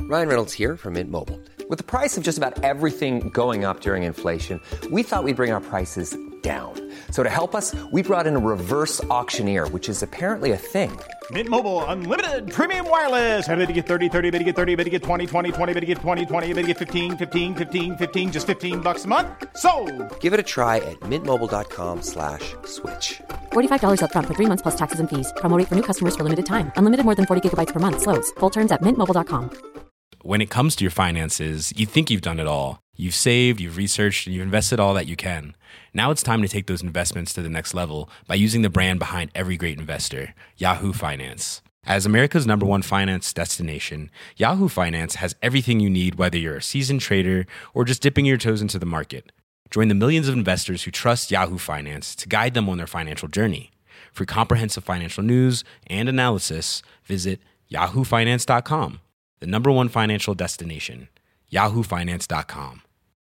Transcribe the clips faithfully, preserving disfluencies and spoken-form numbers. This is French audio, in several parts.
Ryan Reynolds here from Mint Mobile. With the price of just about everything going up during inflation, we thought we'd bring our prices down. So to help us, we brought in a reverse auctioneer, which is apparently a thing. Mint Mobile Unlimited Premium Wireless. How to get thirty, thirty, how to get thirty, how to get twenty, twenty, twenty, how to get twenty, twenty, how to get fifteen, fifteen, fifteen, fifteen, just fifteen bucks a month? Sold! Give it a try at mintmobile.com slash switch. forty-five dollars up front for three months plus taxes and fees. Promo rate for new customers for limited time. Unlimited more than forty gigabytes per month. Slows full terms at mint mobile dot com. When it comes to your finances, you think you've done it all. You've saved, you've researched, and you've invested all that you can. Now it's time to take those investments to the next level by using the brand behind every great investor, Yahoo Finance. As America's number one finance destination, Yahoo Finance has everything you need, whether you're a seasoned trader or just dipping your toes into the market. Join the millions of investors who trust Yahoo Finance to guide them on their financial journey. For comprehensive financial news and analysis, visit yahoo finance dot com. The number one financial destination, yahoo finance dot com.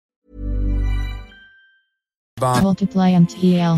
Multiply M T L.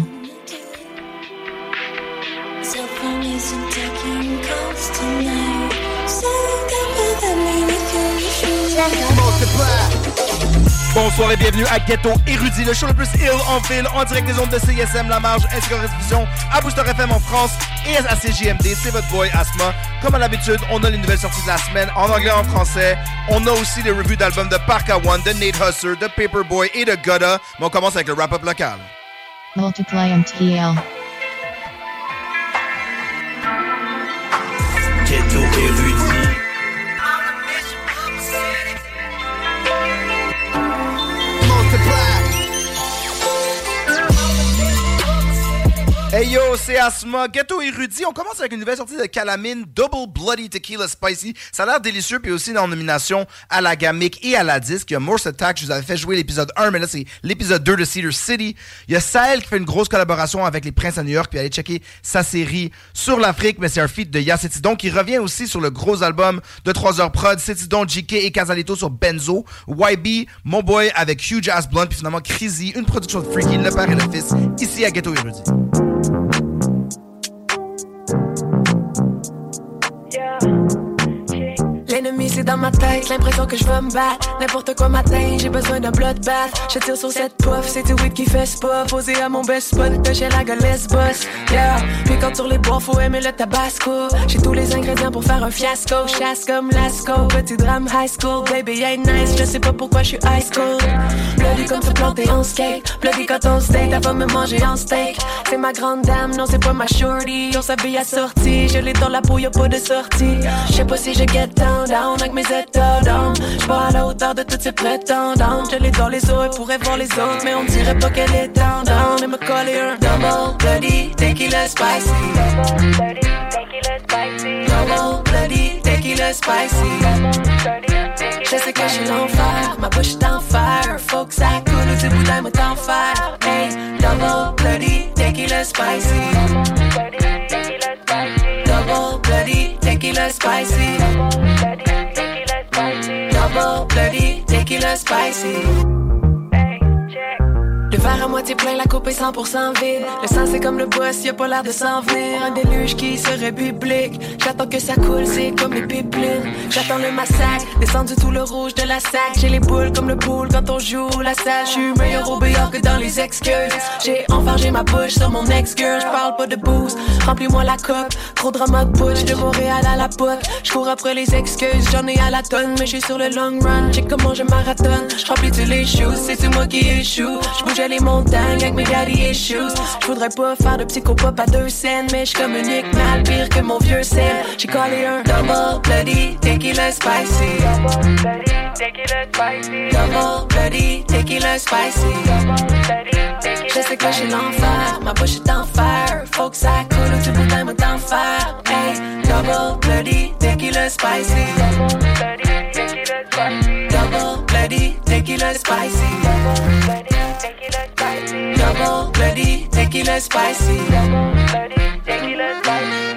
Bonsoir et bienvenue à Ghetto Érudit, le show le plus ill en ville, en direct des ondes de C I S M, La Marge, ainsi qu'en rediffusion à Booster F M en France et à C J M D. C'est votre boy Asma. Comme à l'habitude, on a les nouvelles sorties de la semaine en anglais et en français. On a aussi les reviews d'albums de Parka One, de Nate Husser, de Paperboy et de Gutta. Mais on commence avec le wrap-up local. Multiply M T L. Ghetto Érudit. Hey yo, c'est Asma, Ghetto Érudit. On commence avec une nouvelle sortie de Calamine, Double Bloody Tequila Spicy. Ça a l'air délicieux, puis aussi en nomination à la Gamic et à la disque. Il y a Morse Attack, je vous avais fait jouer l'épisode un, mais là c'est l'épisode deux de Cedar City. Il y a Sahel qui fait une grosse collaboration avec les Princes à New York, puis allez checker sa série sur l'Afrique, mais c'est un feat de Ya Cetidon qui revient aussi sur le gros album de trois heures prod, Cetidon, J K et Casalito sur Benzo, Y B, Mon Boy avec Huge Ass Blunt, puis finalement Crazy, une production de Freaky, le père et le fils, ici à Ghetto Érudit. L'ennemi c'est dans ma tête, l'impression que je veux me battre. N'importe quoi m'atteint, j'ai besoin d'un bloodbath. Je tire sur cette puff, c'est du weed qui fait spa. Posé à mon best spot, de chez la goleuse boss. Yeah, puis quand sur les bords faut aimer le tabasco. J'ai tous les ingrédients pour faire un fiasco. Chasse comme Lasco, petit drame high school. Baby ain't nice, je sais pas pourquoi je suis high school. Bloody comme se planter en skate. Bloody quand on steak, elle va me manger en steak. C'est ma grande dame, non c'est pas ma shorty. On s'habille assorti, je l'ai dans la peau, y'a pas de sortie. Je sais pas si je get down, down avec mes états down. J'suis pas à la hauteur de toutes ces prétendantes. Je l'ai dans les os, elle pourrait voir les autres, mais on dirait pas qu'elle est down, down. Et me coller un double bloody tequila spicy. Double bloody tequila spicy. Double bloody tequila spicy. Je sais que je suis l'enfer, ma bouche est en fire. Faut que ça coule ou du boudin m'est en fer. Hey, double bloody tequila spicy. Double bloody tequila spicy. Double bloody tequila spicy. Le verre à moitié plein, la coupe est cent pour cent vide. Le sang c'est comme le boss, y'a pas l'air de s'en venir. Un déluge qui serait biblique. J'attends que ça coule, c'est comme les pipelines. J'attends le massacre, descendu tout le rouge de la sac. J'ai les boules comme le pool quand on joue la salle. J'suis meilleur au béard que dans les excuses. J'ai enfargé ma bouche sur mon ex-girl. J'parle pas de booze, remplis-moi la coque. Trop de drama de butch, de Montréal à la pote. J'cours après les excuses, j'en ai à la tonne. Mais j'suis sur le long run, j'ai comment je marathonne. J'remplis tous les shoes, c'est moi qui échoue. J'bouge les montagnes avec mes daddy issues. J'voudrais pas faire de psychopop à deux scènes, mais j'communique mal, pire que mon vieux sel. J'ai collé un double bloody tequila spicy. Double bloody tequila spicy. Double bloody tequila spicy. Je sais que j'ai l'enfer, ma bouche est en fer. Faut que ça coule ou du boudin m'est en fer. Hey, double bloody tequila spicy. Double bloody tequila spicy. Double bloody tequila spicy. Double bloody tequila spicy. Double bloody tequila spicy.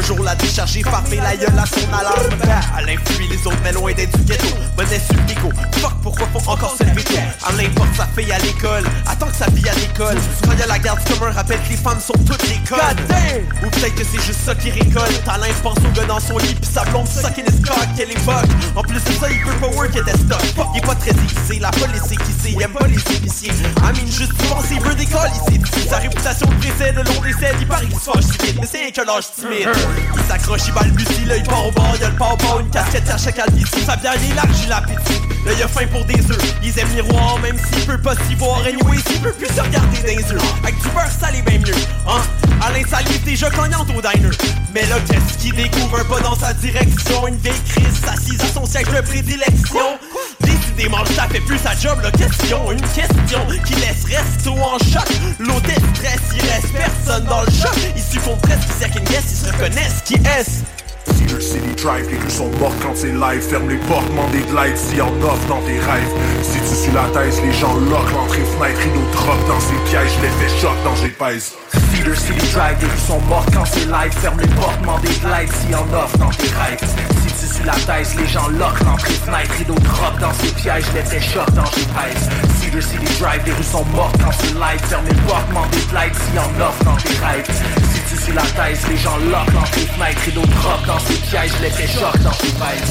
toujours la décharger, farmer la gueule à son alarme. Alain fuit les autres, mais loin d'être du ghetto. Monnaie sur le bigot, fuck pourquoi faut encore se lever tôt. Alain porte sa fille à l'école, attends que sa fille à l'école. Quand y'a la garde comme un rappel que les femmes sont toutes les codes. Ou peut-être que c'est juste ça qui récolte. Alain pense au gars dans son lit, pis sa blonde suck in his cock, quelle époque. En plus de ça, il peut pas work et des stock. Il est pas très aiguisé, la police c'est qui sait, il aime pas les épiciers. Amine juste pense, il veut des cols ici. Sa réputation précède, le long des scènes, il paraît qu'il se fâche si vite, mais c'est que l'âge timide. Il s'accroche, il balbutie, là il part au bord, y'a le pao-pao, une casquette à chaque albici. Sa bière il est large, il appétit. Là il a faim pour des œufs, ils aiment miroir, même s'il peut pas s'y voir. Anyway, s'il peut plus se regarder dans les yeux. Avec du beurre salé ben mieux, hein. Alain Salive déjà cognante au diner. Mais là qu'est-ce qu'il découvre un pas dans sa direction? Une vieille crise assise à son siège de prédilection. Décidément ça fait plus sa job la question. Une question qui laisse resto en choc. L'hôtel stress, il reste personne dans le choc. Ils succombent presque, ils second guess, ils se reconnaissent. Qui est-ce? Cedar City Drive, les rues sont mortes quand c'est live. Ferme les portes, demande des lights si en offre dans tes rêves. Si tu suis la thèse, les gens lock, l'entrée fenêtre, rideau drop dans ses pièges, l'effet choc dans j'ai pèse. Cedar City Drive, les rues sont mortes quand c'est live. Ferme les portes, demande des lights si en offre dans tes rêves. Si tu suis la thèse, les gens lock, l'entrée fenêtre, rideau drop dans ses pièges, l'effet choc dans j'ai pèse. Cedar City Drive, les rues sont mortes quand c'est live. Ferme les portes, demande des lights si en offre dans tes rêves. Si tu suis la thèse, les gens lock, l'entrée fenêtre, rideau drop dans ses pièges, l'effet choc dans tes fesses.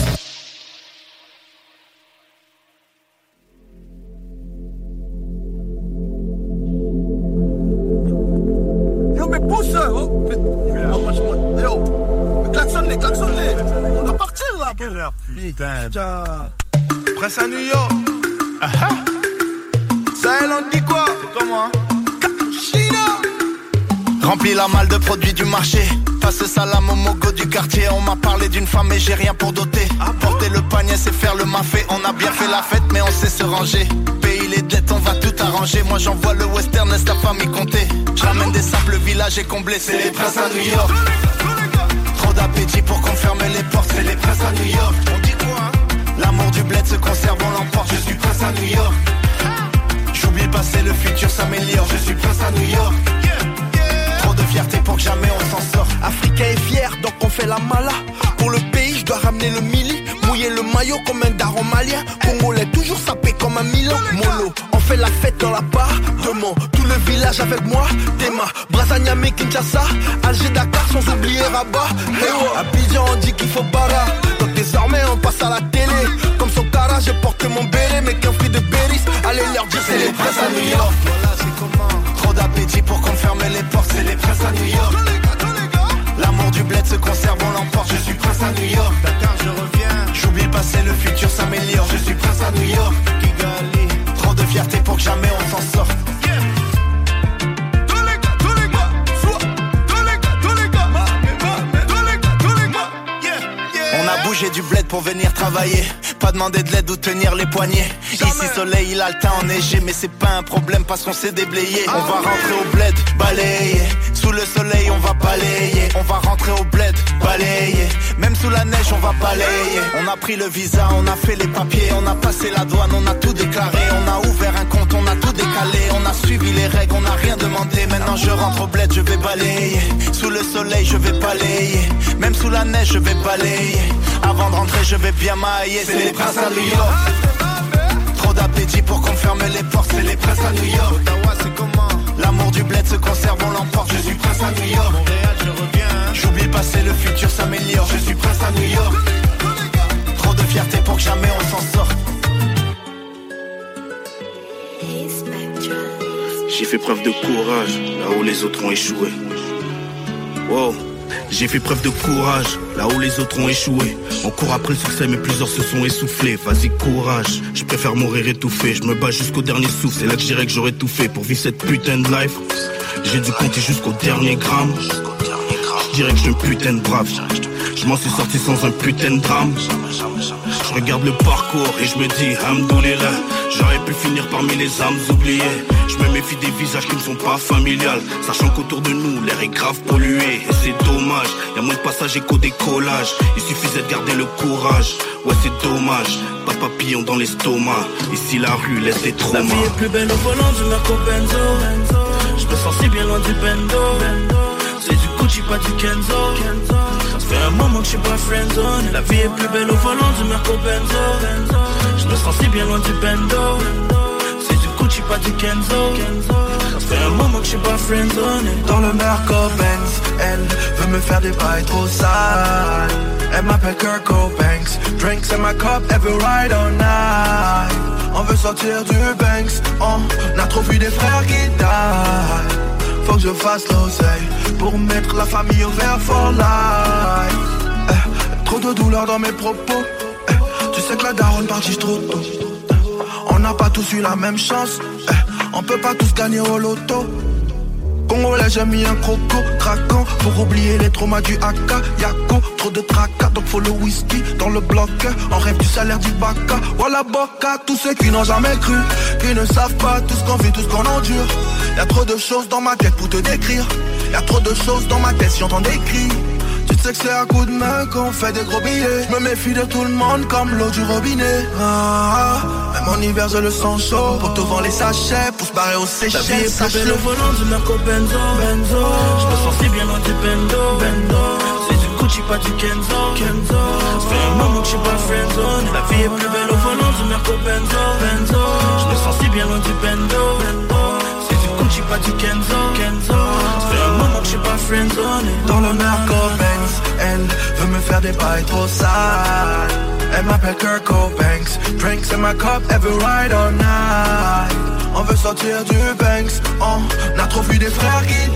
Yo, mais pousse! Oh, yo, klaxonne-les, klaxonne-les! On doit partir là! Quelle heure, putain! Presse à New York! Ah ah! Sahel, on dit quoi? Comment? China! Remplis la malle de produits du marché. Passe salam au mogo du quartier. On m'a parlé d'une femme et j'ai rien pour doter. Porter le panier c'est faire le mafé. On a bien fait la fête mais on sait se ranger. Pays les dettes on va tout arranger. Moi j'envoie le western laisse ta famille compter. J'ramène des simples le village est comblé. C'est les princes à New York. Trop d'appétit pour qu'on ferme les portes. C'est les princes à New York. On dit quoi? L'amour du bled se conserve on l'emporte. Je suis prince à New York. J'oublie le passé le futur s'améliore. Je suis prince à New York. De fierté pour que jamais on s'en sort. Africain est fier donc on fait la mala. Pour le pays je dois ramener le mili. Mouiller le maillot comme un daron malien. Congolais toujours sapé comme un Milan. Mono, on fait la fête dans la barre de Mont. Tout le village avec moi. Tema, Brazzaville, Kinshasa, Alger, Dakar sans oublier Rabat. Hey oh, Abidjan on dit qu'il faut bara. Donc désormais on passe à la télé. Comme son cara j'ai porté mon béret. Mais qu'un fruit de Béris. Allez leur dire c'est les princes à New York. Voilà c'est comment. Trop d'appétit pour qu'on ferme les portes. C'est les princes à New York. L'amour du bled se conserve, on l'emporte. Je suis prince à New York. Dakar, je reviens. J'oublie le passé, le futur s'améliore. Je suis prince à New York. Kigali. Trop de fierté pour que jamais on s'en sorte. Yeah. Tous les gars, tous les gars, soit. Tous les gars, tous les gars. Tous les gars, tous les gars. Yeah, yeah. On a bougé du bled pour venir travailler. Pas demander de l'aide ou tenir les poignets. Jamais. Ici soleil il a le temps enneigé. Mais c'est pas un problème parce qu'on s'est déblayé. On va rentrer au bled, balayer. Sous le soleil on va balayer. On va rentrer au bled, balayer. Même sous la neige on va balayer. On a pris le visa, on a fait les papiers. On a passé la douane, on a tout déclaré. On a ouvert un compte, on a tout décalé. On a suivi les règles, on a rien demandé. Maintenant je rentre au bled, je vais balayer. Sous le soleil je vais balayer. Même sous la neige je vais balayer. Avant de rentrer je vais bien mailler. C'est les princes à New York. Trop d'appétit pour qu'on ferme les portes. C'est les princes à New York. Ottawa c'est comment? L'amour du bled se conserve, on l'emporte. Je suis prince à New York. Montréal je reviens. J'oublie le passé, le futur s'améliore. Je suis prince à New York. Trop de fierté pour que jamais on s'en sorte. J'ai fait preuve de courage là où les autres ont échoué. Wow. J'ai fait preuve de courage, là où les autres ont échoué. On court après le succès mais plusieurs se sont essoufflés. Vas-y courage, je préfère mourir étouffé. Je me bats jusqu'au dernier souffle, c'est là que je dirais que j'aurais tout fait pour vivre cette putain de life. J'ai dû compter jusqu'au dernier gramme. Je dirais que je suis un putain de brave. Je m'en suis sorti sans un putain de drame. Je regarde le parcours et je me dis Hamdoulillah. J'aurais pu finir parmi les âmes oubliées. Je me méfie des visages qui ne sont pas familiales, sachant qu'autour de nous l'air est grave pollué. Et c'est dommage, y'a moins de passages et qu'au décollage. Il suffisait de garder le courage. Ouais c'est dommage, pas de papillon dans l'estomac. Ici la rue laisse des traumas. La vie est plus belle au volant du Marco Benzo. Je me sens si bien loin du bendo. C'est du Gucci pas du Kenzo. Ça fait un moment que je suis pas friendzone. La vie est plus belle au volant du Merco Benzo. Je me sens si bien loin du bendo. C'est du Gucci, pas du Kenzo. Ça fait un moment que je suis pas friendzone. Dans le Merco Benz, elle veut me faire des bails trop sales. Elle m'appelle Kurt Banks. Drinks in my cup every ride all night. On veut sortir du Banks. On a trop vu des frères qui die. Faut que je fasse l'oseille pour mettre la famille au vert for life. eh, Trop de douleur dans mes propos. eh, Tu sais que la daronne partit trop tôt. eh, On n'a pas tous eu la même chance. eh, On peut pas tous gagner au loto. Congolais, j'ai mis un croco, craquant pour oublier les traumas du Haka. Yako, trop de tracas, donc faut le whisky dans le bloc. On rêve du salaire du Baka. Voilà Boca, tous ceux qui n'ont jamais cru, qui ne savent pas tout ce qu'on vit, tout ce qu'on endure. Y'a trop de choses dans ma tête pour te décrire. Y'a trop de choses dans ma tête si j'entends des cris. Tu sais que c'est à coup de main qu'on fait des gros billets. Je me méfie de tout le monde comme l'eau du robinet. Ah, même en hiver je le sens chaud. Pour te vendre les sachets, pour se barrer au séché. La vie est plus belle au volant du Merco Benzo. Benzo. Je me sens si bien loin du bendo. Bendo. C'est du Gucci, pas du Kenzo. Kenzo. Ça fait un moment que je suis pas friendzone. La vie est plus belle au volant du Merco Benzo. Benzo. Je me sens si bien loin du bendo. Bendo. C'est du Gucci, pas du Kenzo. Kenzo. Ça fait un moment que je suis pas friendzone. Dans le Merco Benz, elle veut me faire des bails trop sales. Elle m'appelle Kurt Banks. Drinks in my cup every ride all night. On veut sortir du Banks. On a trop vu des frères qui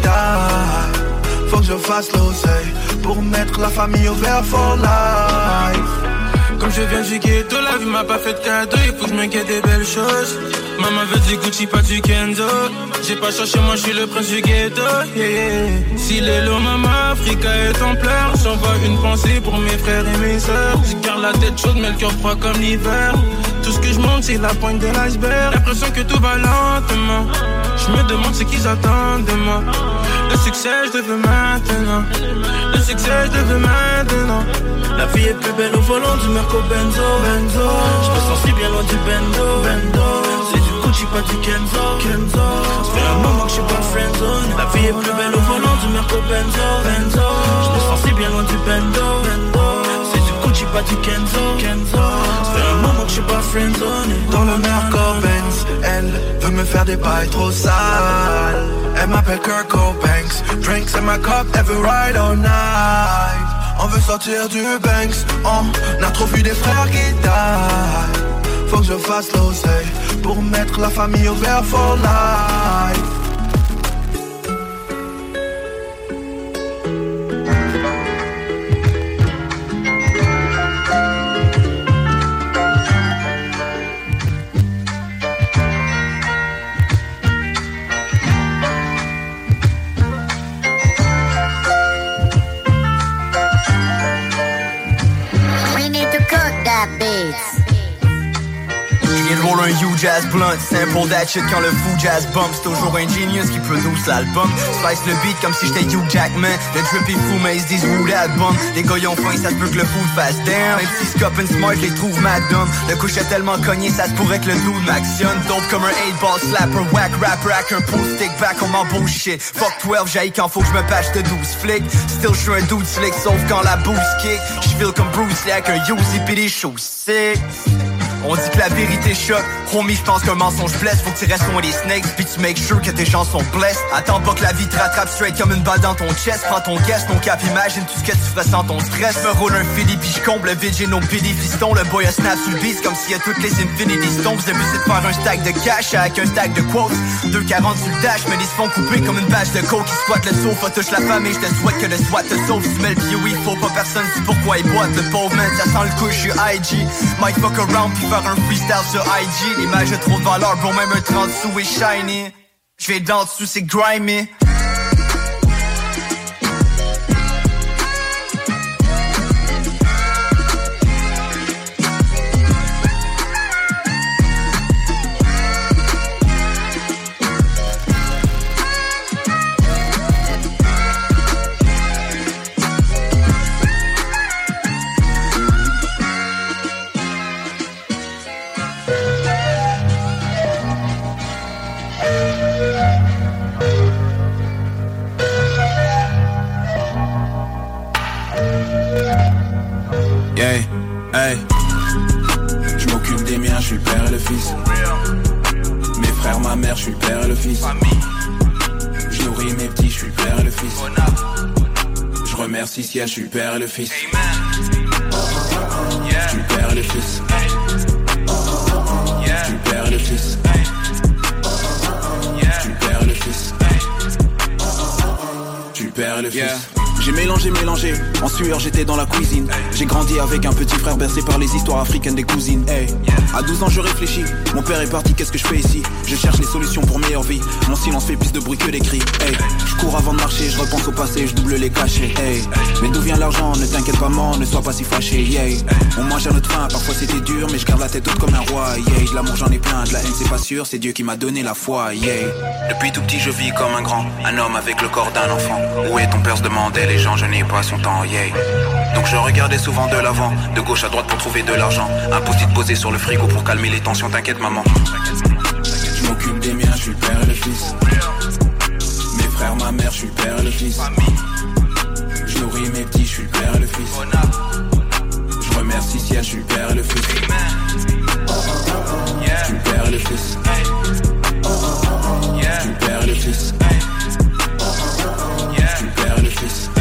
die. Faut que je fasse l'oseille pour mettre la famille au vert for life. Comme je viens du ghetto, la vie m'a pas fait de cadeau. Il faut que je m'inquiète des belles choses. Maman veut du Gucci, pas du Kenzo. J'ai pas cherché, moi je suis le prince du ghetto, yeah. Si les lots, maman, Africa est en pleurs. J'envoie une pensée pour mes frères et mes sœurs. Je garde la tête chaude, mais le cœur froid comme l'hiver. Tout ce que je monte, c'est la pointe de l'iceberg. L'impression que tout va lentement. Je me demande ce qu'ils attendent de moi. Le succès, je le veux maintenant. Le succès, je le veux maintenant. La vie est plus belle au volant du Merco Benzo. Benzo. Je me sens si bien loin du bendo. Bendo. C'est du Gucci, pas du Kenzo. Kenzo. Ça fait un moment que je suis pas friendzone. La vie est plus belle au volant du Merco Benzo. Benzo. Je me sens si bien loin du bendo. Bendo. C'est du Gucci, pas du Kenzo. Kenzo. Ça fait un moment que je suis pas friendzone. Dans le Merco Benz, elle veut me faire des bails trop sales. Elle m'appelle Kurt Banks. Drinks in my cup every ride all night. On veut sortir du Banks. On a trop vu des frères qui die. Faut que je fasse l'oseille pour mettre la famille au vert for life. Roll un huge ass blunt, simple that shit quand le fou jazz bump. C'est toujours un genius qui produce l'album. Slice le beat comme si j'étais Hugh Jackman. Le drippy fou mais ils se disent who that bum. Les gars y'ont faim, ça se peut que le food fasse damn. Même si Scop and Smart les trouve mad dumb. Le couche est tellement cogné, ça se pourrait que le dude m'actionne. Dope comme un eight ball slapper, whack rapper avec un pool stick back on m'en bullshit. Fuck twelve, j'haïs quand faut que je me patche de douze flics. Still j'suis un dude slick sauf quand la boost kick. J'feel comme Bruce Lee avec un Uzi pis des shoes sick. On dit que la vérité choque, homie j'pense qu'un mensonge blesse. Faut que tu restes loin des snakes, pis tu make sure que tes gens sont blessed. Attends pas que la vie te rattrape straight comme une balle dans ton chest. Prends ton guess, ton cap, imagine tout ce que tu ferais sans ton stress. Me roule un Philly pis j'comble le vide, j'ai nos pili fistons. Le boy a snap sur le beat comme s'il y a toutes les Infinity Stones. Le but c'est de faire un stack de cash avec un stack de quotes. deux quarante sur le dash, mais ils se font couper comme une bâche de coke. Qui squatte le sofa, touche la famille, j'te souhaite que le SWAT te sauve. Tu mets le pied, oui, faut pas personne, c'est pourquoi il boite. Le pauvre man, ça sent le couche, j'suis I G. Might fuck around pis faire un freestyle sur I G. L'image a trop de valeur, bro, même un trente sous est shiny. J'vais d'en dessous, c'est grimy. Yeah, hey. Je m'occupe des miens, je suis le père et le fils. Mes frères, ma mère, je suis le père et le fils. Je nourris mes petits, je suis le père et le fils. Je remercie Ciel, je suis le père et le fils. Je suis le père et le fils. Je suis le père et le fils. Je suis le père et le fils. Je suis le père et le fils. J'ai mélangé, mélangé, en sueur j'étais dans la cuisine. J'ai grandi avec un petit frère bercé par les histoires africaines des cousines. Hey. À douze ans je réfléchis, mon père est parti, qu'est-ce que je fais ici? Je cherche les solutions pour meilleure vie, mon silence fait plus de bruit que des cris. Hey. Je cours avant de marcher, je repense au passé, je double les cachets. Hey. Mais d'où vient l'argent? Ne t'inquiète pas man, ne sois pas si fâché. Yeah. On mange à notre faim, parfois c'était dur, mais je garde la tête haute comme un roi. Yeah. De l'amour j'en ai plein, de la haine c'est pas sûr, c'est Dieu qui m'a donné la foi. Yeah. Depuis tout petit je vis comme un grand, un homme avec le corps d'un enfant. Où est ton père se demandait les gens, je n'ai pas son temps, yeah. Donc je regardais souvent de l'avant, de gauche à droite pour trouver de l'argent. Un post-it posé sur le frigo pour calmer les tensions, t'inquiète maman. Je m'occupe des miens, je suis le père et le fils. Mes frères, ma mère, je suis le père et le fils. Je nourris mes petits, je suis le père et le fils. Je remercie Ciel, je suis le père et le fils. Je suis le père et le fils. Je suis le père et le fils. Je suis le père et le fils.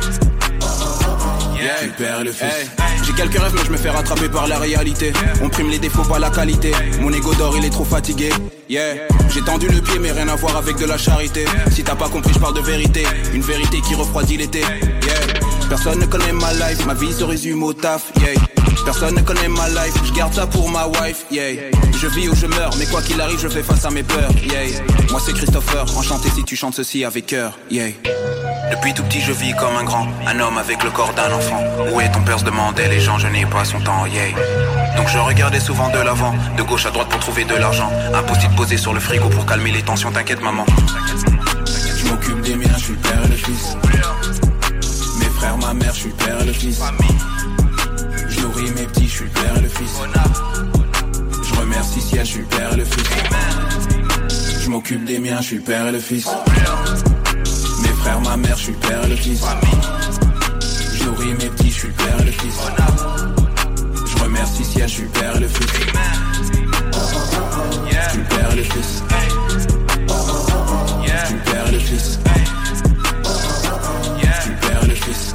Je suis le père et le fils. Hey. J'ai quelques rêves mais je me fais rattraper par la réalité. On prime les défauts pas la qualité. Mon ego d'or il est trop fatigué. Yeah. J'ai tendu le pied mais rien à voir avec de la charité. Si t'as pas compris je parle de vérité. Une vérité qui refroidit l'été. Yeah. Personne ne connaît ma life, ma vie se résume au taf. Yeah. Personne ne connaît ma life, je garde ça pour ma wife. Yeah. Je vis ou je meurs, mais quoi qu'il arrive je fais face à mes peurs. Yeah. Moi c'est Christopher, enchanté si tu chantes ceci avec cœur. Yeah. Depuis tout petit je vis comme un grand, un homme avec le corps d'un enfant. Où est ton père se demandait les gens, je n'ai pas son temps, yeah. Donc je regardais souvent de l'avant, de gauche à droite pour trouver de l'argent. Un post-it posé sur le frigo pour calmer les tensions, t'inquiète maman. Je m'occupe des miens, je suis le père et le fils. Mes frères, ma mère, je suis le père et le fils. Je nourris mes petits, je suis le père et le fils. Je remercie Ciel, je suis le père et le fils. Je m'occupe des miens, je suis le père et le fils. Mes frères, ma mère, je suis le père et le fils. Je nourris mes petits, je suis le père et le fils. Je remercie Ciel, je suis le père et le fils. Je suis le père et le fils. Je suis le père et le fils. Je suis le père et le fils.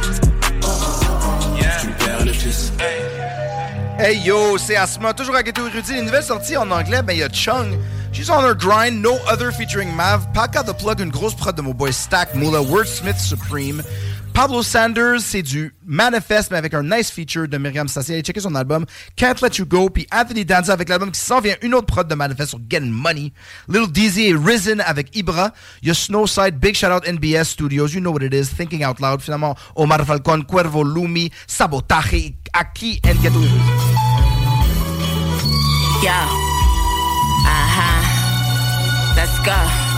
Je suis le père et le fils. Hey yo, c'est Asma, toujours à Ghetto Érudit. Les nouvelles sorties en anglais, ben il y a Chung. She's on her grind, No Other featuring Mav. Paka the Plug, une grosse prod de mon boy Stack Moolah, Wordsmith Supreme. Pablo Sanders, c'est du Manifest, mais avec un nice feature de Myriam Sassi. Allez checker son album Can't Let You Go. Puis Anthony Danza avec l'album qui s'en vient, une autre prod de Manifest sur Getting Money. Little Dizzy et Risen avec Ibra. Il y a Snowside, big shout out N B S Studios. You know what it is, Thinking Out Loud. Finalement, Omar Falcon, Cuervo Lumi, Sabotaje, Aki, and Ghetto Érudit. Yeah. Uh-huh. Let's go.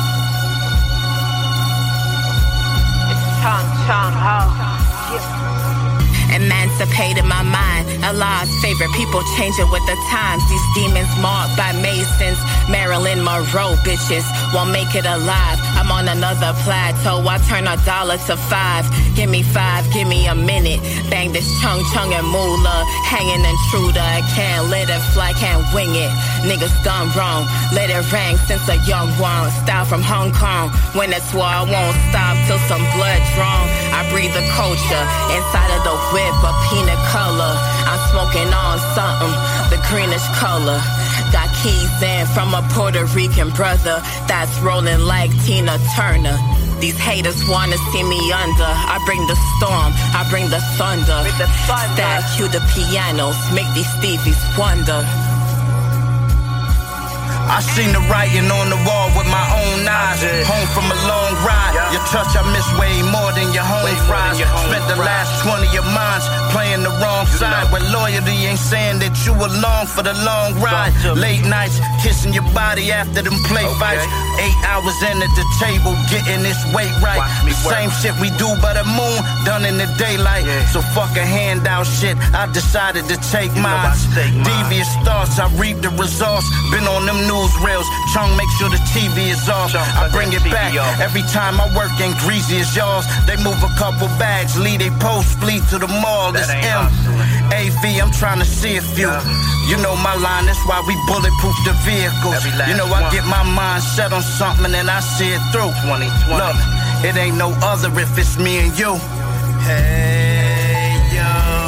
It's Chung Chung Ho. Emancipated my mind. Allah's favorite people changing with the times. These demons marked by Masons. Marilyn Monroe bitches won't make it alive. I'm on another plateau. I turn a dollar to five. Give me five, give me a minute. Bang this Chung Chung and Moolah. Hanging intruder. I can't let it fly, can't wing it. Niggas done wrong. Let it ring since a young one. Style from Hong Kong. When it's war, I won't stop till some blood drawn. I breathe the culture inside of the whip. A peanut color, I'm smoking on something, the greenish color. Got keys in from a Puerto Rican brother that's rolling like Tina Turner. These haters wanna see me under. I bring the storm, I bring the thunder. Stack you the pianos, make these Stevies wonder. I seen the writing on the wall with my own eyes. Home from a long ride. Yeah. Your touch I miss way more than your home fries. Spent the last twenty of mine playing the wrong side. Where loyalty ain't saying that you along for the long ride. Late nights kissing your body after them play fights. Eight hours in at the table getting this weight right. The same shit we do by the moon done in the daylight. So fuck a handout shit. I decided to take mine. Devious thoughts, I reap the results. Been on them news rails. Chung, make sure the T V is off. I bring it back every time I work ain't greasy as yours. They move a couple bags, lead they post, bleed to the mall. It's M. A V, I'm trying to see if you. You know my line, that's why we bulletproof the vehicles. You know I get my mind set on something and then I see it through. Look, it ain't no other if it's me and you. Hey, yo.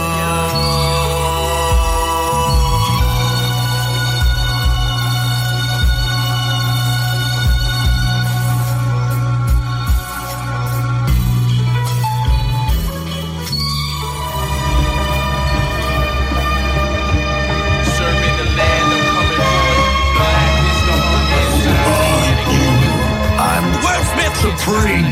Supreme.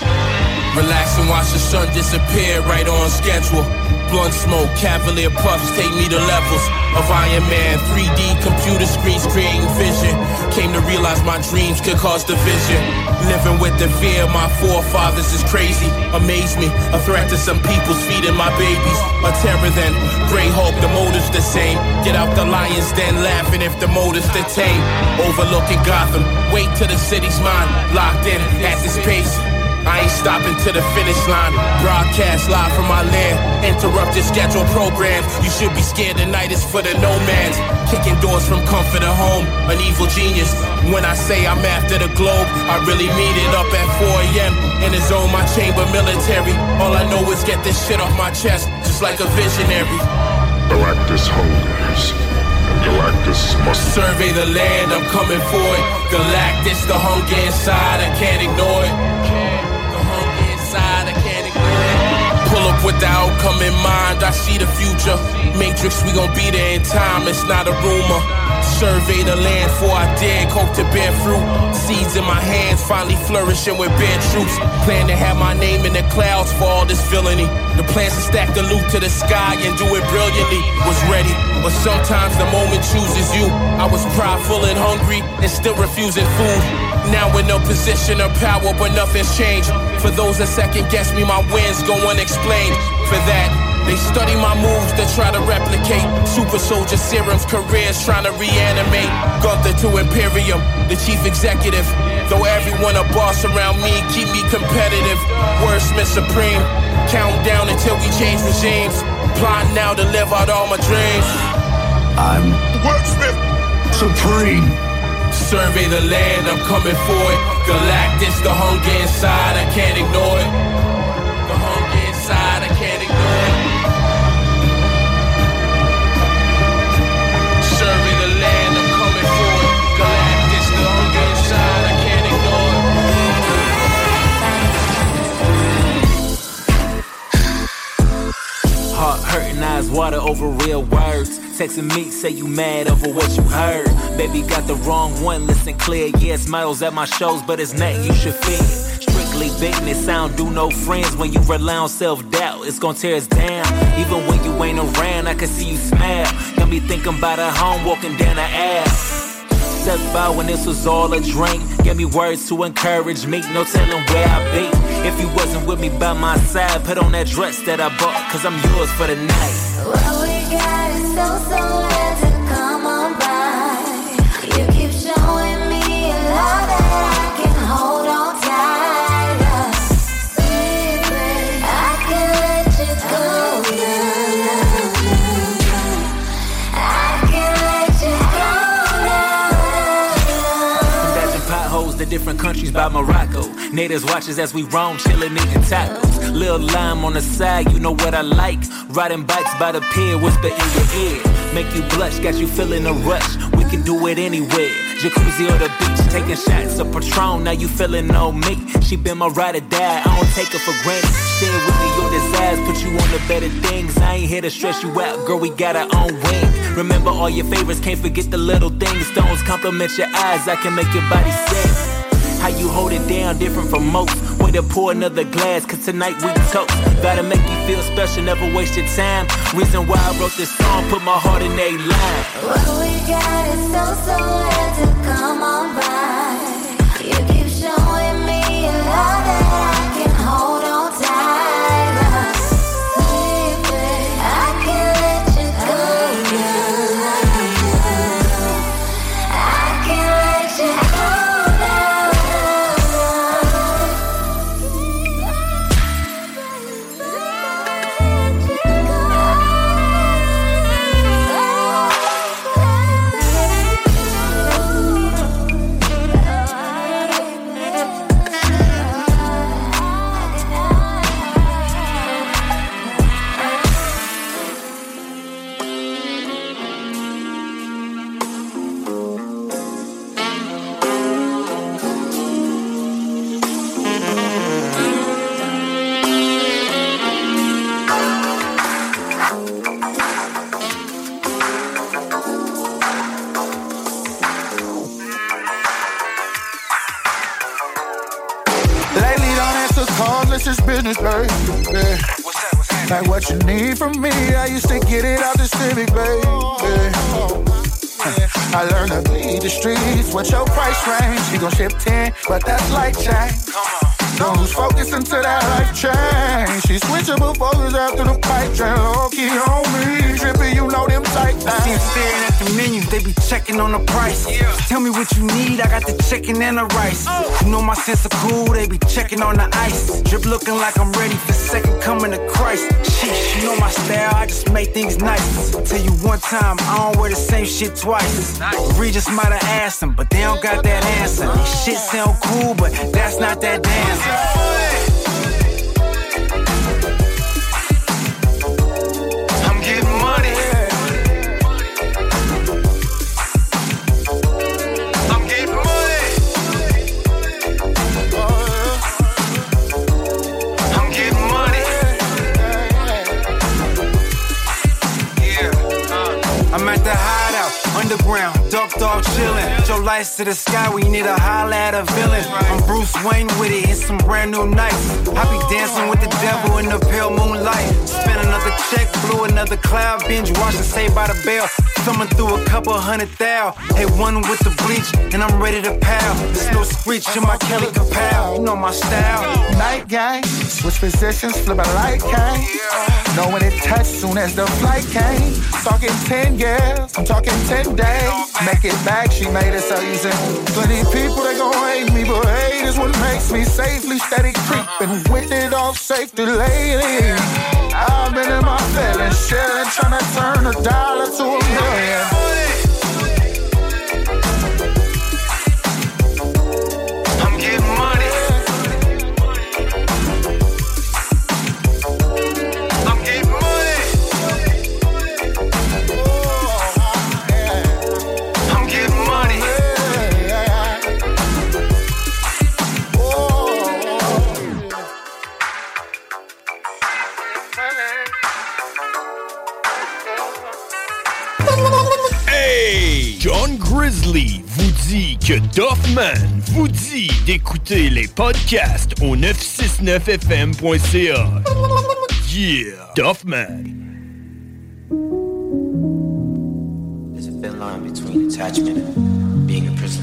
Relax and watch the sun disappear right on schedule. Blunt smoke, cavalier puffs take me to levels of Iron Man. three D computer screens creating vision. Came to realize my dreams could cause division. Living with the fear of my forefathers is crazy. Amaze me, a threat to some people's feeding my babies. A terror then, Grey Hulk, the motive's the same. Get out the lion's den laughing if the motive's detained. Overlooking Gotham, wait till the city's mine. Locked in at this pace, I ain't stopping to the finish line. Broadcast live from my land. Interrupted scheduled programs. You should be scared tonight is for the nomads. Kicking doors from comfort of home. An evil genius. When I say I'm after the globe, I really mean it. Up at four a.m. in the zone, my chamber military. All I know is get this shit off my chest, just like a visionary. Galactus hungers. Galactus must survey the land, I'm coming for it. Galactus, the hunger inside, I can't ignore it. The hunger inside, I can't ignore it. Pull up with the outcome in mind, I see the future. Matrix, we gon' be there in time, it's not a rumor. Survey the land for I dig, hope to bear fruit. Seeds in my hands, finally flourishing with bare troops. Plan to have my name in the clouds for all this villainy. The plans to stack the loot to the sky and do it brilliantly. Was ready, but sometimes the moment chooses you. I was prideful and hungry and still refusing food. Now in a position of power, but nothing's changed. For those that second guess me, my wins go unexplained. For that, they study my moves to try to replicate. Super soldier serums, careers trying to reanimate. Gunther to Imperium, the chief executive. Though everyone a boss around me, keep me competitive. Wordsmith supreme, count down until we change regimes. Plotting now to live out all my dreams. I'm Wordsmith Supreme. Survey the land, I'm coming for it. Galactus, the hunger inside, I can't ignore it. The hunger inside, I can't ignore it. Survey the land, I'm coming for it. Galactus, the hunger inside, I can't ignore it. Heart hurting, eyes water over real words. Texting me, say you mad over what you heard. Baby got the wrong one, listen clear. Yeah, smiles at my shows, but it's nothing you should fear. Strictly business, I don't do no friends. When you rely on self-doubt, it's gon' tear us down. Even when you ain't around, I can see you smile. Got me thinking about a home, walking down the aisle. Stepped by when this was all a drink. Gave me words to encourage me, no telling where I be. If you wasn't with me by my side, put on that dress that I bought, cause I'm yours for the night. What we got is so, so glad to come on by. You keep showing me a love that I can hold on tight. Secret, I can let you go now. I can let you go now. Dodging potholes to different countries by Morocco. Natives watches as we roam, chillin', eating tacos. Lil' lime on the side, you know what I like. Riding bikes by the pier, whisper in your ear. Make you blush, got you feeling a rush. We can do it anywhere. Jacuzzi or the beach, taking shots of Patron. Now you feeling on me. She been my ride or die, I don't take her for granted. Share with me your desires, put you on the better things. I ain't here to stress you out, girl, we got our own wing. Remember all your favorites, can't forget the little things. Stones compliment your eyes, I can make your body sick. How you hold it down, different from most. Way to pour another glass, cause tonight we toast. Gotta make you feel special, never waste your time. Reason why I wrote this song, put my heart in a line. What we got is so, so glad to come on by. You keep showing me a love that I can hold on tight. Secret, I can let you go now. I can let you go now. business, baby. What's that, what's that? Like what you need from me, I used to get it out the Civic, baby. I learned to bleed the streets. What's your price range? She gon' ship ten, but that's like change. Don't lose focus until that life change. She switchable focus after the pipe train. Low key on me, trippy, you know them tight times. I see them staring at the menu, they be checking on the price. Yeah. Tell me what you need, I got the chicken and the rice. Oh. You know my sense of cool, they be checking on the ice. Drip looking like I'm ready for second coming to Christ. Sheesh, you know my style, I just make things nice. Tell you one time, I don't wear the same shit twice. Nice. Regis might have asked them, but they don't got that answer. These shit sound cool, but that's not that dancer. I'm getting money. I'm getting money. I'm getting money. Yeah. Uh. I'm at the hideout, underground, ducked off chillin'. Your lights to the sky, we need a holla at a villain. I'm Bruce Wayne with it, it's some brand new nights. I be dancing with the devil in the pale moonlight. Spend another check, blew another cloud. Binge watching Saved by the Bell. Thumbing through a couple hundred thou. Hey, one with the bleach, and I'm ready to pound. There's no screech in my Kelly Capel. You know my style. Night gang, switch positions, flip a light cane. Know when it touched, soon as the flight came. Talking ten years, I'm talking ten days. Make it back, she made it so easy. Plenty people that gon' hate me, but hate is what makes me safely steady creeping with it all safety lately. I've been in my feelings, shit, trying to turn a dollar to a million. I'm getting money. I'm getting money. I'm getting money. Hey! John Grizzly vous dit que Duffman vous dit d'écouter les podcasts au neuf cent soixante-neuf F M point C A. Yeah! Duffman. There's a thin line between attachment and being a prisoner.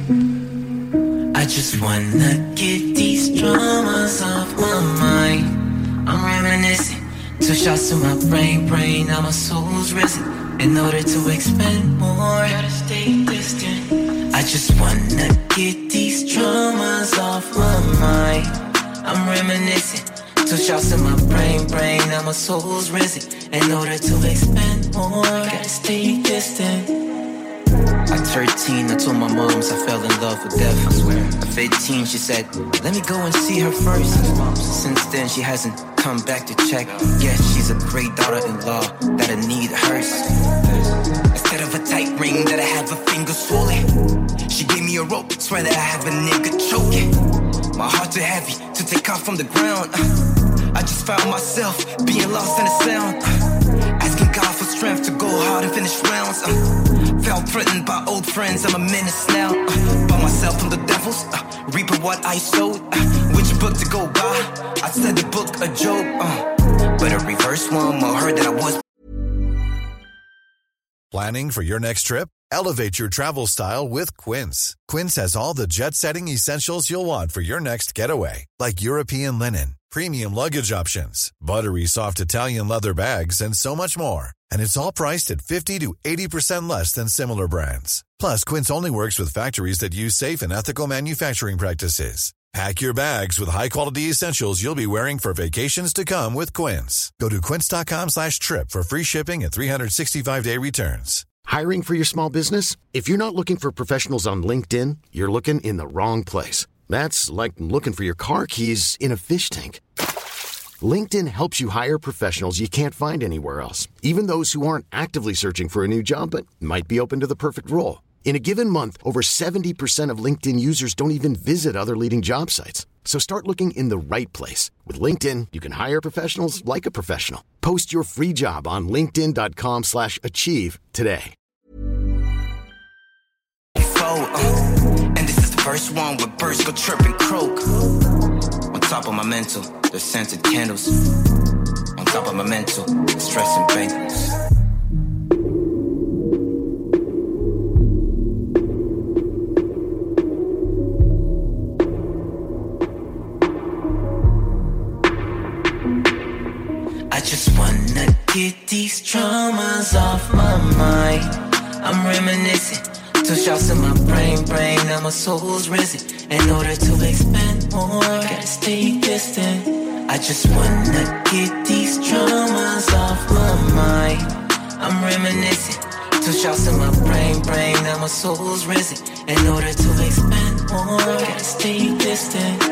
I just wanna get these dramas off my mind. I'm reminiscing. Two shots to my brain, brain, now my soul's risen. In order to expand more, gotta stay distant. I just wanna get these traumas off my mind. I'm reminiscing. Two shots in my brain, brain, now my soul's risen. In order to expand more, gotta stay distant. At thirteen, I told my moms I fell in love with death, I swear. At fifteen, she said, let me go and see her first. Since then, she hasn't come back to check. Yes, she's a great daughter-in-law that I need hers. Instead of a tight ring that I have a finger swollen, she gave me a rope, swear that I have a nigga choking. My heart too heavy to take off from the ground. uh, I just found myself being lost in the sound. uh, Asking God for strength to go hard and finish rounds. uh, Felt threatened by old friends, I'm a menace now. uh, Bought myself from the devils, uh, reaping what I sowed. uh, Which book to go by? I said the book of Job, uh, but a reverse one, I heard that I was. Planning for your next trip? Elevate your travel style with Quince. Quince has all the jet-setting essentials you'll want for your next getaway, like European linen, premium luggage options, buttery soft Italian leather bags, and so much more. And it's all priced at fifty to eighty percent less than similar brands. Plus, Quince only works with factories that use safe and ethical manufacturing practices. Pack your bags with high-quality essentials you'll be wearing for vacations to come with Quince. Go to quince.com slash trip for free shipping and three sixty-five day returns. Hiring for your small business? If you're not looking for professionals on LinkedIn, you're looking in the wrong place. That's like looking for your car keys in a fish tank. LinkedIn helps you hire professionals you can't find anywhere else, even those who aren't actively searching for a new job but might be open to the perfect role. In a given month, over seventy percent of LinkedIn users don't even visit other leading job sites. So start looking in the right place. With LinkedIn, you can hire professionals like a professional. Post your free job on linkedin.com slash achieve today. Uh, and this is the first one where birds go chirp and croak. One top of my mental, the scented candles. On top of my mental, the stress and bagels. I just wanna get these traumas off my mind. I'm reminiscing, two shots in my brain, brain, now my soul's risen. In order to expand more, gotta stay distant. I just wanna get these traumas off my mind. I'm reminiscing, two shots in my brain, brain, now my soul's risen. In order to expand more, gotta stay distant.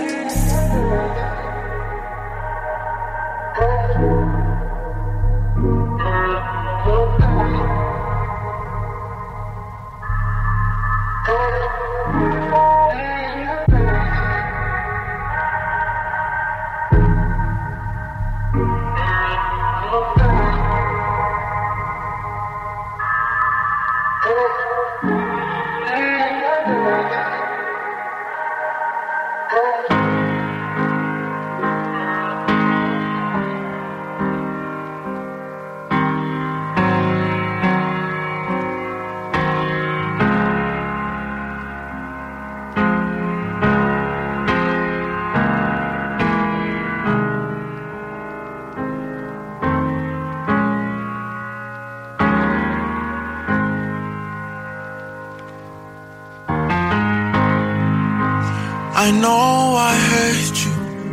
I know I hurt you.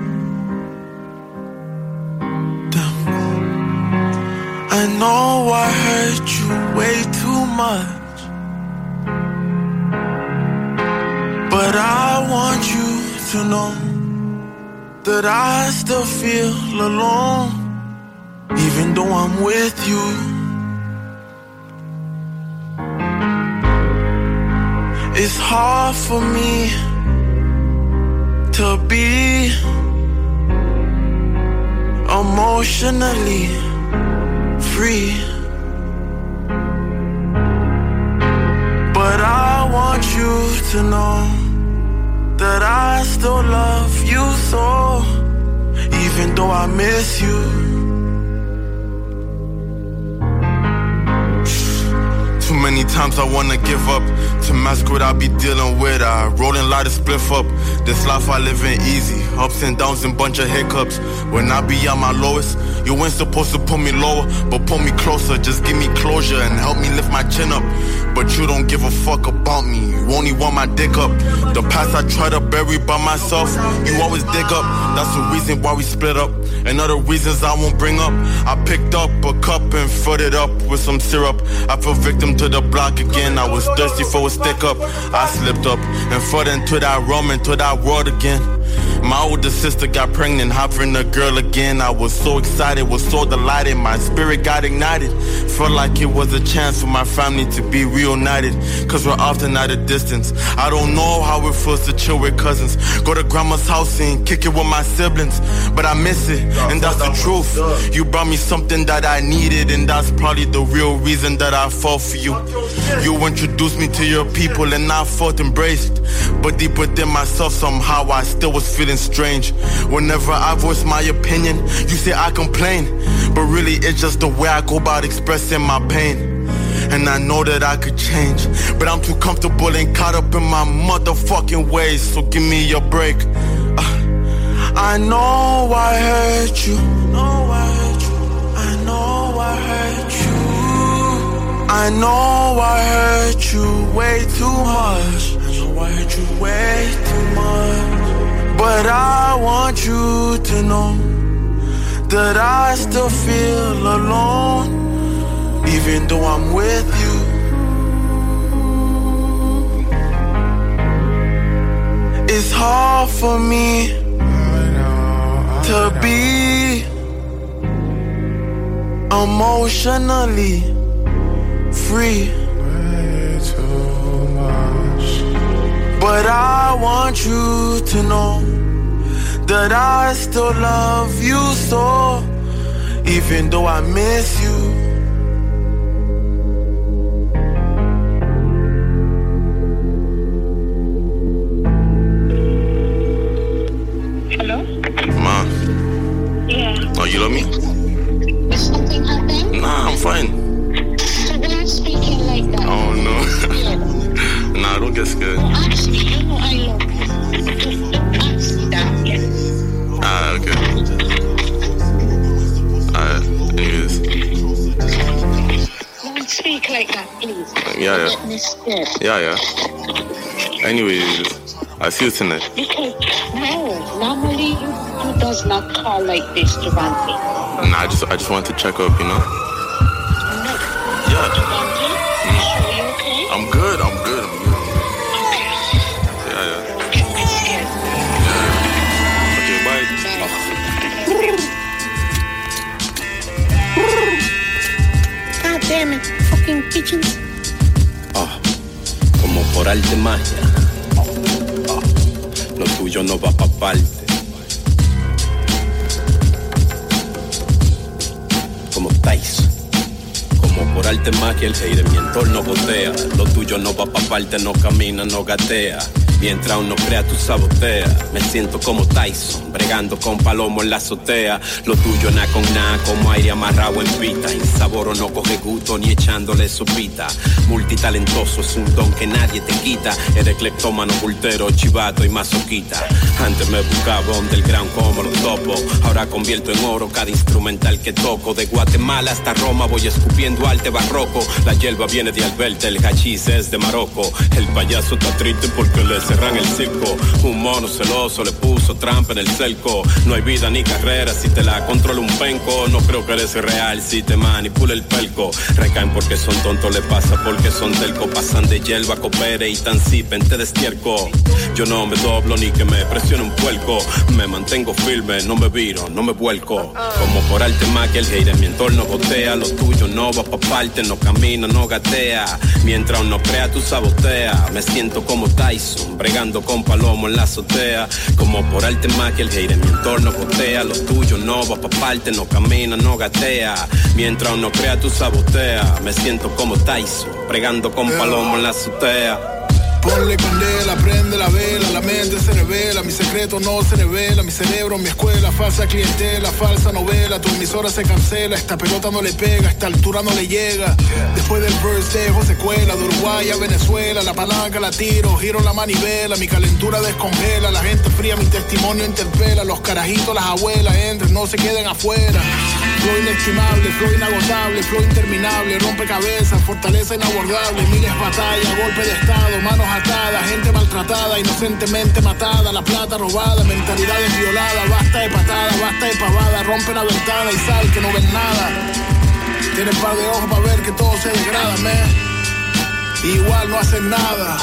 Damn. I know I hurt you way too much. But I want you to know that I still feel alone, even though I'm with you. It's hard for me to be emotionally free, but I want you to know that I still love you so, even though I miss you. Too many times I wanna give up to mask what I be dealing with. I rolling light a spliff up. This life I live in easy, ups and downs and bunch of hiccups. When I be at my lowest, you ain't supposed to put me lower, but pull me closer, just give me closure and help me lift my chin up. But you don't give a fuck about me, you only want my dick up. The past I try to bury by myself, you always dig up. That's the reason why we split up, and other reasons I won't bring up. I picked up a cup and filled it up with some syrup. I fell victim to the block again, I was thirsty for a stick up. I slipped up and fell into that rum, into that world again. My older sister got pregnant, having a girl again. I was so excited, was so delighted, my spirit got ignited. Felt like it was a chance for my family to be reunited, cause we're often at a distance. I don't know how it feels to chill with cousins, go to grandma's house and kick it with my siblings, but I miss it, and that's the truth. You brought me something that I needed, and that's probably the real reason that I fall for you. You introduced me to your people and I felt embraced, but deep within myself somehow I still was feeling strange. Whenever I voice my opinion, you say I complain, but really it's just the way I go about expressing my pain. And I know that I could change, but I'm too comfortable and caught up in my motherfucking ways, so give me a break. uh, I know I hurt you, know I hurt you, I know I hurt you, I know I hurt you way too much, I know I hurt you way too much. But I want you to know that I still feel alone, even though I'm with you. It's hard for me to be emotionally free, but I want you to know that I still love you so, even though I miss you. Hello? Yeah, Let me skip. yeah. Yeah, yeah. Anyways, I see you tonight. Because, no, normally you, you does not call like this to want me. Nah, I just, I just wanted to check up, you know? Yeah. Mm. I'm good, I'm good, I'm good. Yeah, yeah. Okay, bye. God damn it, fucking pigeons. Ah, como por arte de magia. Ah, lo tuyo no va pa' parte. Como Tyson. Como por arte de magia el hate en mi entorno botea. Lo tuyo no va pa' parte, no camina, no gatea. Mientras uno crea, tú saboteas. Me siento como Tyson, bregando con palomo en la azotea. Lo tuyo na con nada, como aire amarrado en pita. Insaboro no coge gusto ni echándole sopita. Multitalentoso es un don que nadie te quita. Eres cleptómano, bultero, chivato y masoquita. Antes me buscaba underground como los topos. Ahora convierto en oro cada instrumental que toco. De Guatemala hasta Roma voy escupiendo arte barroco. La hierba viene de Alberta, el hachís es de Marocco. El payaso está triste porque le cerran el circo. Un mono celoso le puso trampa en el cerco. No hay vida ni carrera si te la controla un penco. No creo que eres real si te manipula el pelco. Recaen porque son tontos, le pasa porque son telco. Pasan de hierba, coopere y tan sipen te destierco. Yo no me doblo ni que me presione un puerco. Me mantengo firme, no me viro, no me vuelco. Como por arte magia el hate en mi entorno gotea. Lo tuyo no va pa' parte, no camina, no gatea. Mientras uno crea, tú sabotea. Me siento como Tyson, bregando con palomo en la azotea. Como por arte magia el hate en mi entorno gotea. Lo tuyo no va pa' parte, no camina, no gatea. Mientras uno crea, tú sabotea. Me siento como Tyson, bregando con palomo en la azotea. Ponle candela, prende la vela, la mente se revela, mi secreto no se revela, mi cerebro, mi escuela, falsa clientela, falsa novela, tu emisora se cancela, esta pelota no le pega, esta altura no le llega. Después del first dejo secuela, de Uruguay a Venezuela, la palanca la tiro, giro la manivela, mi calentura descongela, la gente fría, mi testimonio interpela, los carajitos, las abuelas, entren, no se queden afuera. Flow inestimable, flow inagotable, flow interminable, rompecabezas, fortaleza inabordable, miles batallas, golpe de estado, manos atadas, gente maltratada, inocentemente matada, la plata robada, mentalidades violadas, basta de patada, basta de pavada, rompe la ventana y sal que no ven nada. Tienen par de ojos para ver que todo se degrada, man. Igual no hacen nada.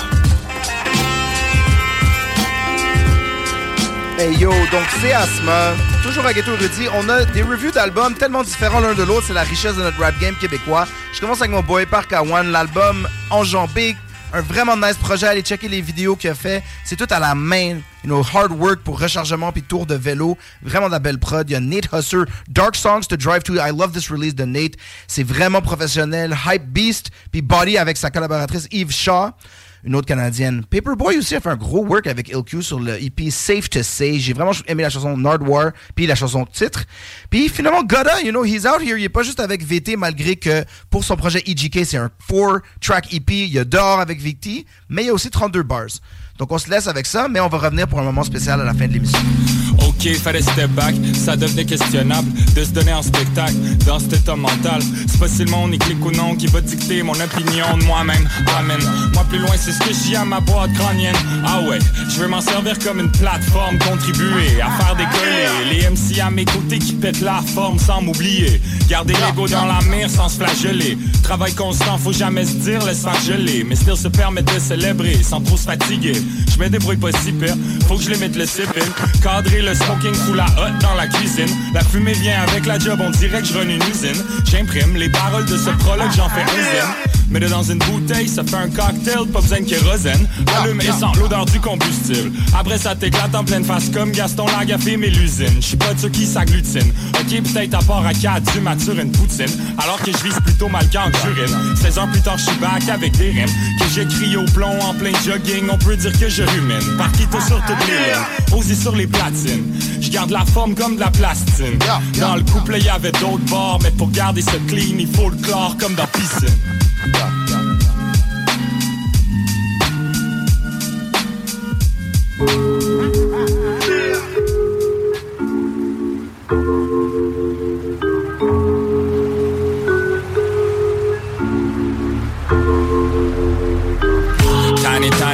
Hey yo, donc c'est Asthma, toujours à Ghetto Rudy. On a des reviews d'albums tellement différents l'un de l'autre, c'est la richesse de notre rap game québécois. Je commence avec mon boy Park Awan, l'album Enjambé, un vraiment nice projet, allez checker les vidéos qu'il a fait, c'est tout à la main, you know, hard work pour rechargement puis tour de vélo, vraiment de la belle prod. Il y a Nate Husser, Dark Songs to Drive to, I love this release de Nate, c'est vraiment professionnel, Hype Beast, puis Body avec sa collaboratrice Eve Shaw. Une autre Canadienne. Paperboy aussi a fait un gros work avec L Q sur le E P Safe to Say. J'ai vraiment aimé la chanson Nardwar, puis la chanson titre. Puis finalement, Godda, you know, he's out here. Il est pas juste avec V T, malgré que pour son projet E G K, c'est un four-track E P. Il y a Dehors avec V T, mais il y a aussi trente-deux bars. Donc on se laisse avec ça, mais on va revenir pour un moment spécial à la fin de l'émission. Ok, fallait step back, ça devenait questionnable de se donner en spectacle dans cet état mental. C'est pas si le monde y clique ou non qui va dicter mon opinion de moi-même. Amen. Moi plus loin, c'est ce que je dis à ma boîte crânienne. Ah ouais, je veux m'en servir comme une plateforme, contribuer à faire décoller les M C à mes côtés qui pètent la forme sans m'oublier. Garder l'ego dans la mire sans se flageller. Travail constant, faut jamais se dire laisse faire geler. Mais still se permettre de célébrer sans trop se fatiguer. Je me débrouille pas si pire, faut que je les mette le sippin'. Cadrer le smoking sous la hotte dans la cuisine. La fumée vient avec la job, on dirait que je run une usine. J'imprime les paroles de ce prologue, j'en fais usine. Mets-le dans une bouteille, ça fait un cocktail, pas besoin de kérosène. Allume et sent l'odeur du combustible. Après ça t'éclate en pleine face comme Gaston Lagafé mais l'usine. J'suis pas de ceux qui s'agglutinent. Ok, peut-être à part à quatre, tu matures une poutine. Alors que je vise plutôt mal qu'en urine. seize ans plus tard, j'suis back avec des rimes. Que j'écris au plomb en plein jogging, on peut dire que je rumine. Parquito sur toutes les lignes, posé sur les platines. J'garde la forme comme de la plastine. Dans le couplet y'avait d'autres bords, mais pour garder ce clean, il faut le chlore comme dans piscine.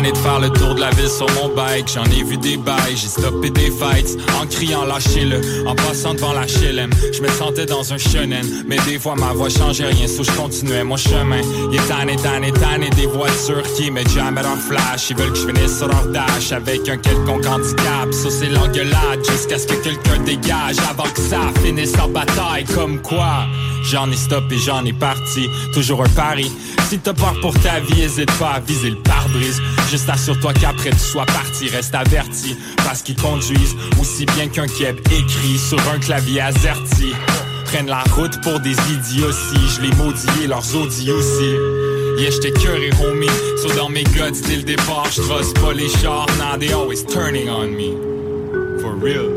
tanné de faire le tour de la ville sur mon bike. J'en ai vu des bails, j'ai stoppé des fights en criant lâchez-le, en passant devant la H L M. Je me sentais dans un shonen, mais des fois ma voix changeait rien, so je continuais mon chemin. Il est tanné, tanné, tanné des voitures qui mettent jamais leur flash. Ils veulent que je finisse sur leur dash avec un quelconque handicap. Ça c'est l'engueulade jusqu'à ce que quelqu'un dégage avant que ça finisse en bataille. Comme quoi, j'en ai stoppé, j'en ai parti, toujours un pari. Si t'as peur pour ta vie, hésite pas à viser le pare-brise. Juste assure-toi qu'après tu sois parti, reste averti. Parce qu'ils conduisent aussi bien qu'un keb écrit sur un clavier azerty. Prennent la route pour des idioties, je les maudis et leurs audis aussi. Yeah, j'étais curé, homie, so dans mes guts dès le départ, j'trosse pas les chars, nah, they always turning on me. For real.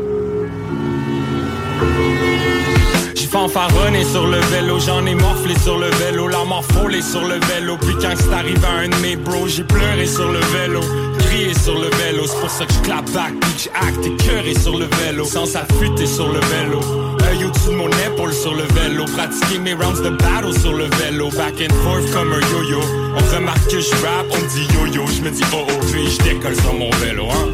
J'ai fanfaronné sur le vélo, j'en ai morflé sur le vélo, la mort frôlée sur le vélo. Puis quand c'est arrivé à un de mes bros, j'ai pleuré sur le vélo, crié sur le vélo. C'est pour ça que je clap back, puis que j'acte écœuré sur le vélo, sans s'affûter sur le vélo. Œil au-dessus de mon épaule sur le vélo, pratiquer mes rounds de battle sur le vélo. Back and forth comme un yo-yo, on remarque que je rap, on me dit yo-yo. Je me dis oh oh, puis je décolle sur mon vélo, hein.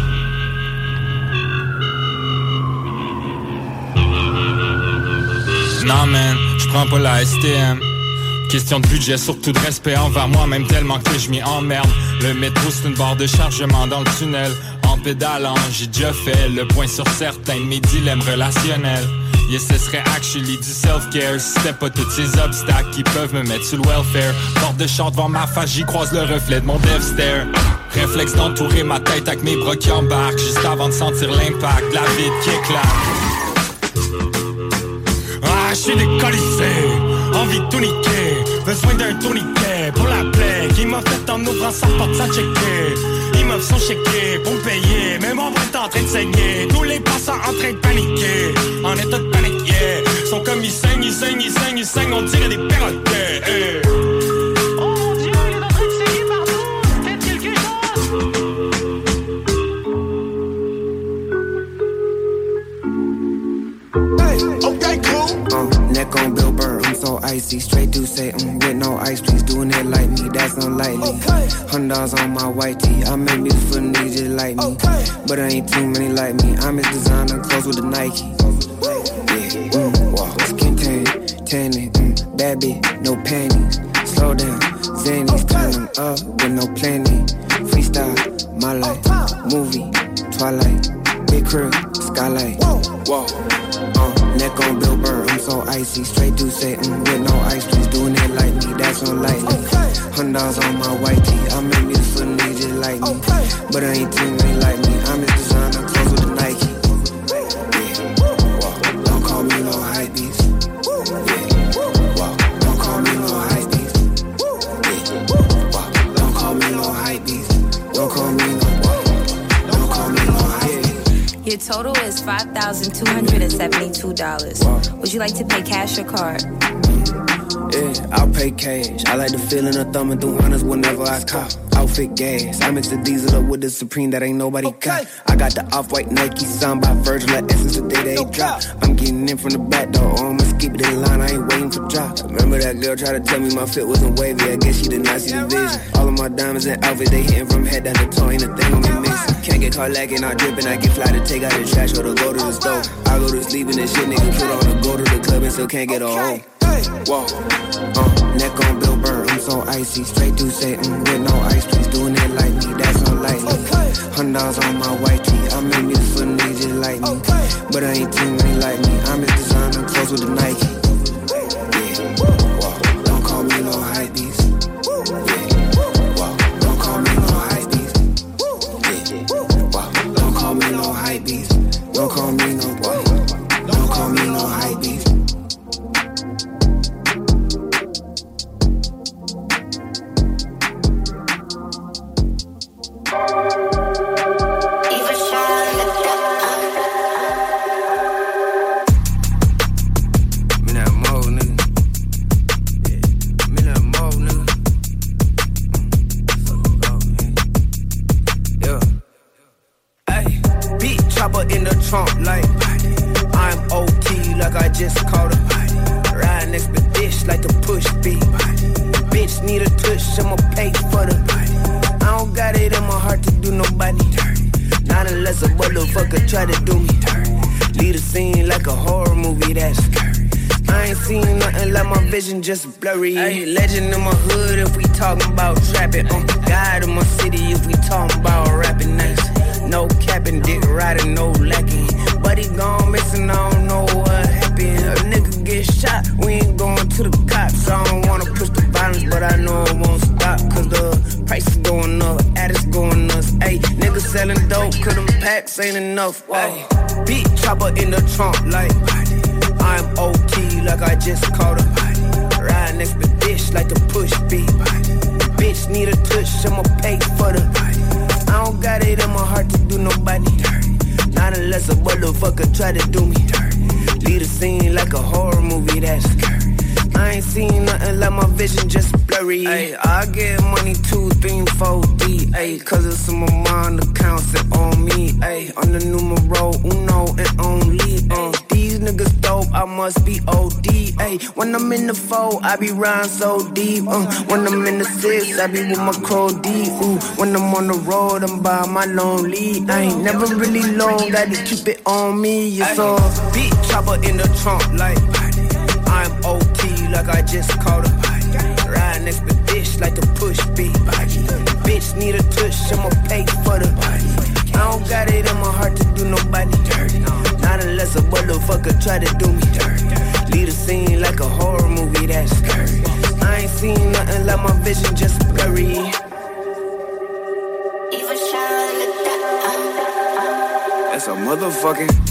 Non man, je prends pas la S T M. Question de budget, surtout de respect envers moi-même, tellement que je m'y emmerde. Le métro c'est une barre de chargement dans le tunnel. En pédalant, j'ai déjà fait le point sur certains de mes dilemmes relationnels. Yeah, ce serait actually du self-care si c'était pas tous ces obstacles qui peuvent me mettre sur le welfare. Porte de chant devant ma face, j'y croise le reflet de mon death stare. Réflexe d'entourer ma tête avec mes bras qui embarquent, juste avant de sentir l'impact de la vide qui éclate. Ah, je suis décollissé, envie de tout niquer, besoin d'un tourniquet pour la plaie qui m'a fait en ouvrant sa porte sans checker. Ils me sont checkés pour me payer, mais mon bras est en train de saigner. Tous les passants en train de paniquer, en état de panique, yeah. Sont comme ils saignent, ils saignent, ils saignent, ils saignent, on dirait des perroquets, hey. Oh mon Dieu, il est en train de saigner partout, faites quelque chose. Hey, okay, cool. Uh, neck on Bill Burr, I'm so icy. Straight do say, mm, with no ice, please. Doing it like me, that's unlikely. Okay. Hundreds on my white tee. I make music for niggas just like me. Okay. But there ain't too many like me. I'm his designer, clothes with the Nike. Yeah, mm, wow. Skin tan, tanning, mm, bad bitch, no panties. Slow down, Xannies, turn them up with no planning. Freestyle, my life, movie, Twilight, big crib, skylight. Whoa. Uh, neck on Bill Burr, I'm so icy. Straight do say, mm, with no ice, please. Doing it like me, that's unlikely. Okay. Hundreds on my white tee. I make music for niggas just like me. Okay. But there ain't too many like me. I'm his designer, clothes with the Nike. Yeah, wow. Don't call me no hype beast. Yeah, wow. Don't call me no hype beast. Yeah, wow. Don't call me no hype beast. Don't call me no wow. Don't call me no hype beast. Your total is five thousand two hundred seventy-two dollars. Wow. Would you like to pay cash or card? Yeah, I'll pay cash. I like the feeling of thumbing through hundreds whenever I cop. Outfit gas. I mix the diesel up with the Supreme that ain't nobody got. I got the off-white Nike signed by Virgil at Essence the day they drop. I'm getting in from the back door. Oh, I'ma skip it in line. I ain't waiting for drop. Remember that girl tried to tell me my fit wasn't wavy. I guess she did not see the vision. All of my diamonds and outfits, they hitting from head down to toe. Ain't a thing on me missing. Can't get caught lacking, not dripping. I get fly to take out the trash or to go to the store. I go to sleep and this shit nigga put on to go to the club and still can't get a home. Whoa, uh, neck on Bill Burr, I'm so icy. Straight do say, mm, with no ice, please. Doing it like me, that's unlikely. Okay. Hundreds on my white tee. I make music for niggas just like me. Okay. But there ain't too many like me. I'm his designer, clothes with the Nike. Yeah, whoa, don't call me no hype beast. Yeah, whoa, don't call me no hype beast. Yeah, whoa, don't call me no hype beast. Don't call me no boy. Don't call me no hype beast. In the trunk like I'm O T like I just caught a riding expedition like the push beat. Bitch need a tush, I'ma pay for the I don't got it in my heart to do nobody dirty. Not unless a motherfucker try to do me dirty. Lead a scene like a horror movie, that's scary. I ain't seen nothing like my vision just blurry. Ay, legend in my hood if we talking about trapping. Uh, God in my city if we talking about rapping nice. No capping, dick riding, no lacking. Buddy gone missing, I don't know what happened. A nigga get shot, we ain't going to the cops. I don't wanna push the violence, but I know it won't stop. Cause the price is going up, addicts going nuts. Ayy, niggas selling dope, cause them packs ain't enough. Ayy, beat chopper in the trunk like I'm O T like I just caught a body. Ride next to bitch like the push beat. Bitch need a touch, I'ma pay for the body. I don't got it in my heart to do nobody dirty. Not unless a motherfucker try to do me dirty. Lead a scene like a horror movie, that's scary. I ain't seen nothing like my vision just blurry. Ay, I get money two, three, four D. Ay, cause it's in my mind accounts that on me. Ay, on the numero uno and only. Uh, these niggas dope, I must be O D. Ay, when I'm in the four, I be riding so deep. Uh, when I'm in the six, I be with my crow deep. Ooh, when I'm on the road, I'm by my lonely. I ain't never really long, gotta keep it on me. It's all beat chopper in the trunk like I'm O T like I just caught a body. Ride next to bitch like the push beat. Bitch need a touch, I'ma pay for the body. I don't got it in my heart to do nobody dirty. Not unless a motherfucker try to do me dirty. Lead a scene like a horror movie, that's scary. I ain't seen nothing like my vision just blurry. That's a motherfucking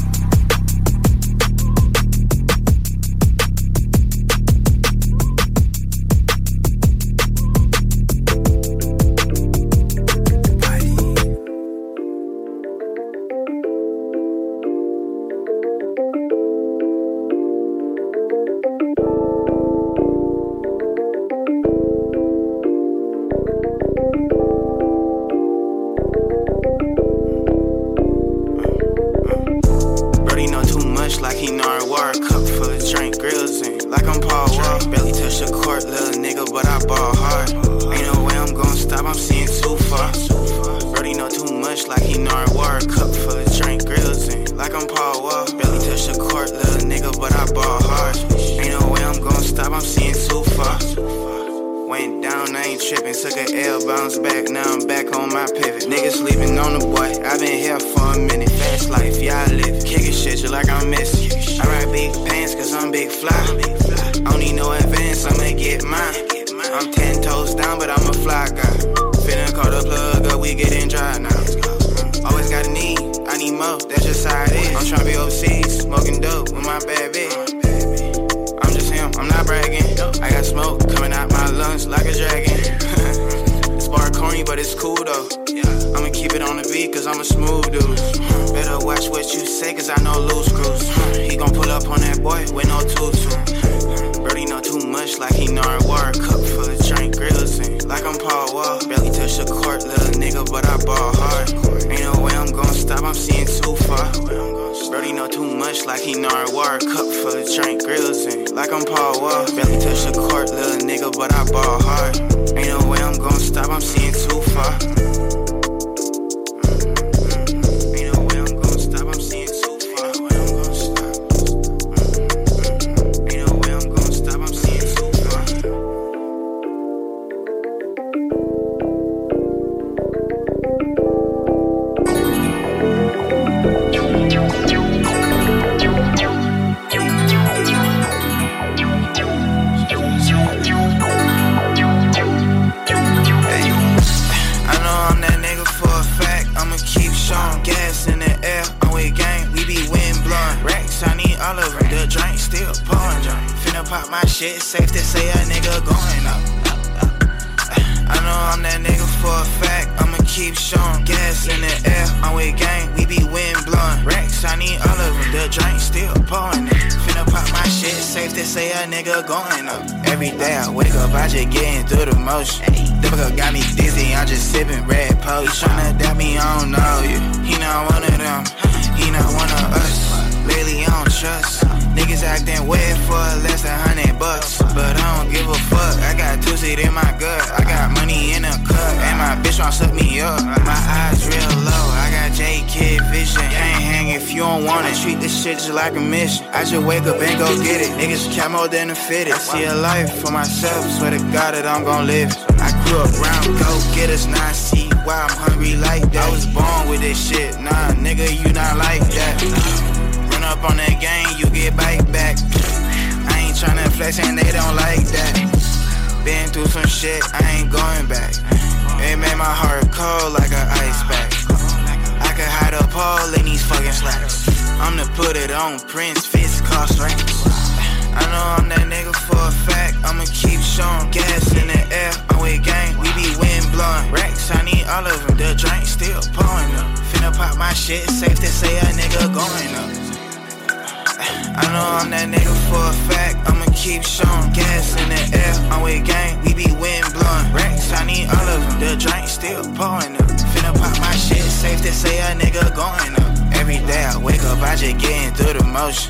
But I don't give a fuck, I got two seat in my gut. I got money in a cup, and my my bitch wanna suck me up. My eyes real low, I got J-Kid vision. Can't hang if you don't wanna treat this shit just like a mission. I just wake up and go get it. Niggas camo than the fitted. See a life for myself, swear to God that I'm gon' live. I grew up round go-getters, now I see why I'm hungry like that. I was born with this shit, nah, nigga, you not like that. Run up on that game, you get bite back. I ain't tryna flex and they don't like that. Been through some shit, I ain't going back. It made my heart cold like an ice pack. I could hide a pole in these fucking slacks. I'm to put it on Prince, fist cost racks. I know I'm that nigga for a fact. I'ma keep showing gas in the air. I'm with gang, we be wind blowing. Racks, I need all of them. The drink still pouring up. Finna pop my shit, safe to say a nigga going up. I know I'm that nigga for a fact. I'ma keep showing gas in the air. I'm with gang, we be wind blowing. Racks, I need all of them. The drink still pouring up. Finna pop my shit, safe to say a nigga going up. Every day I wake up, I just getting through the motion.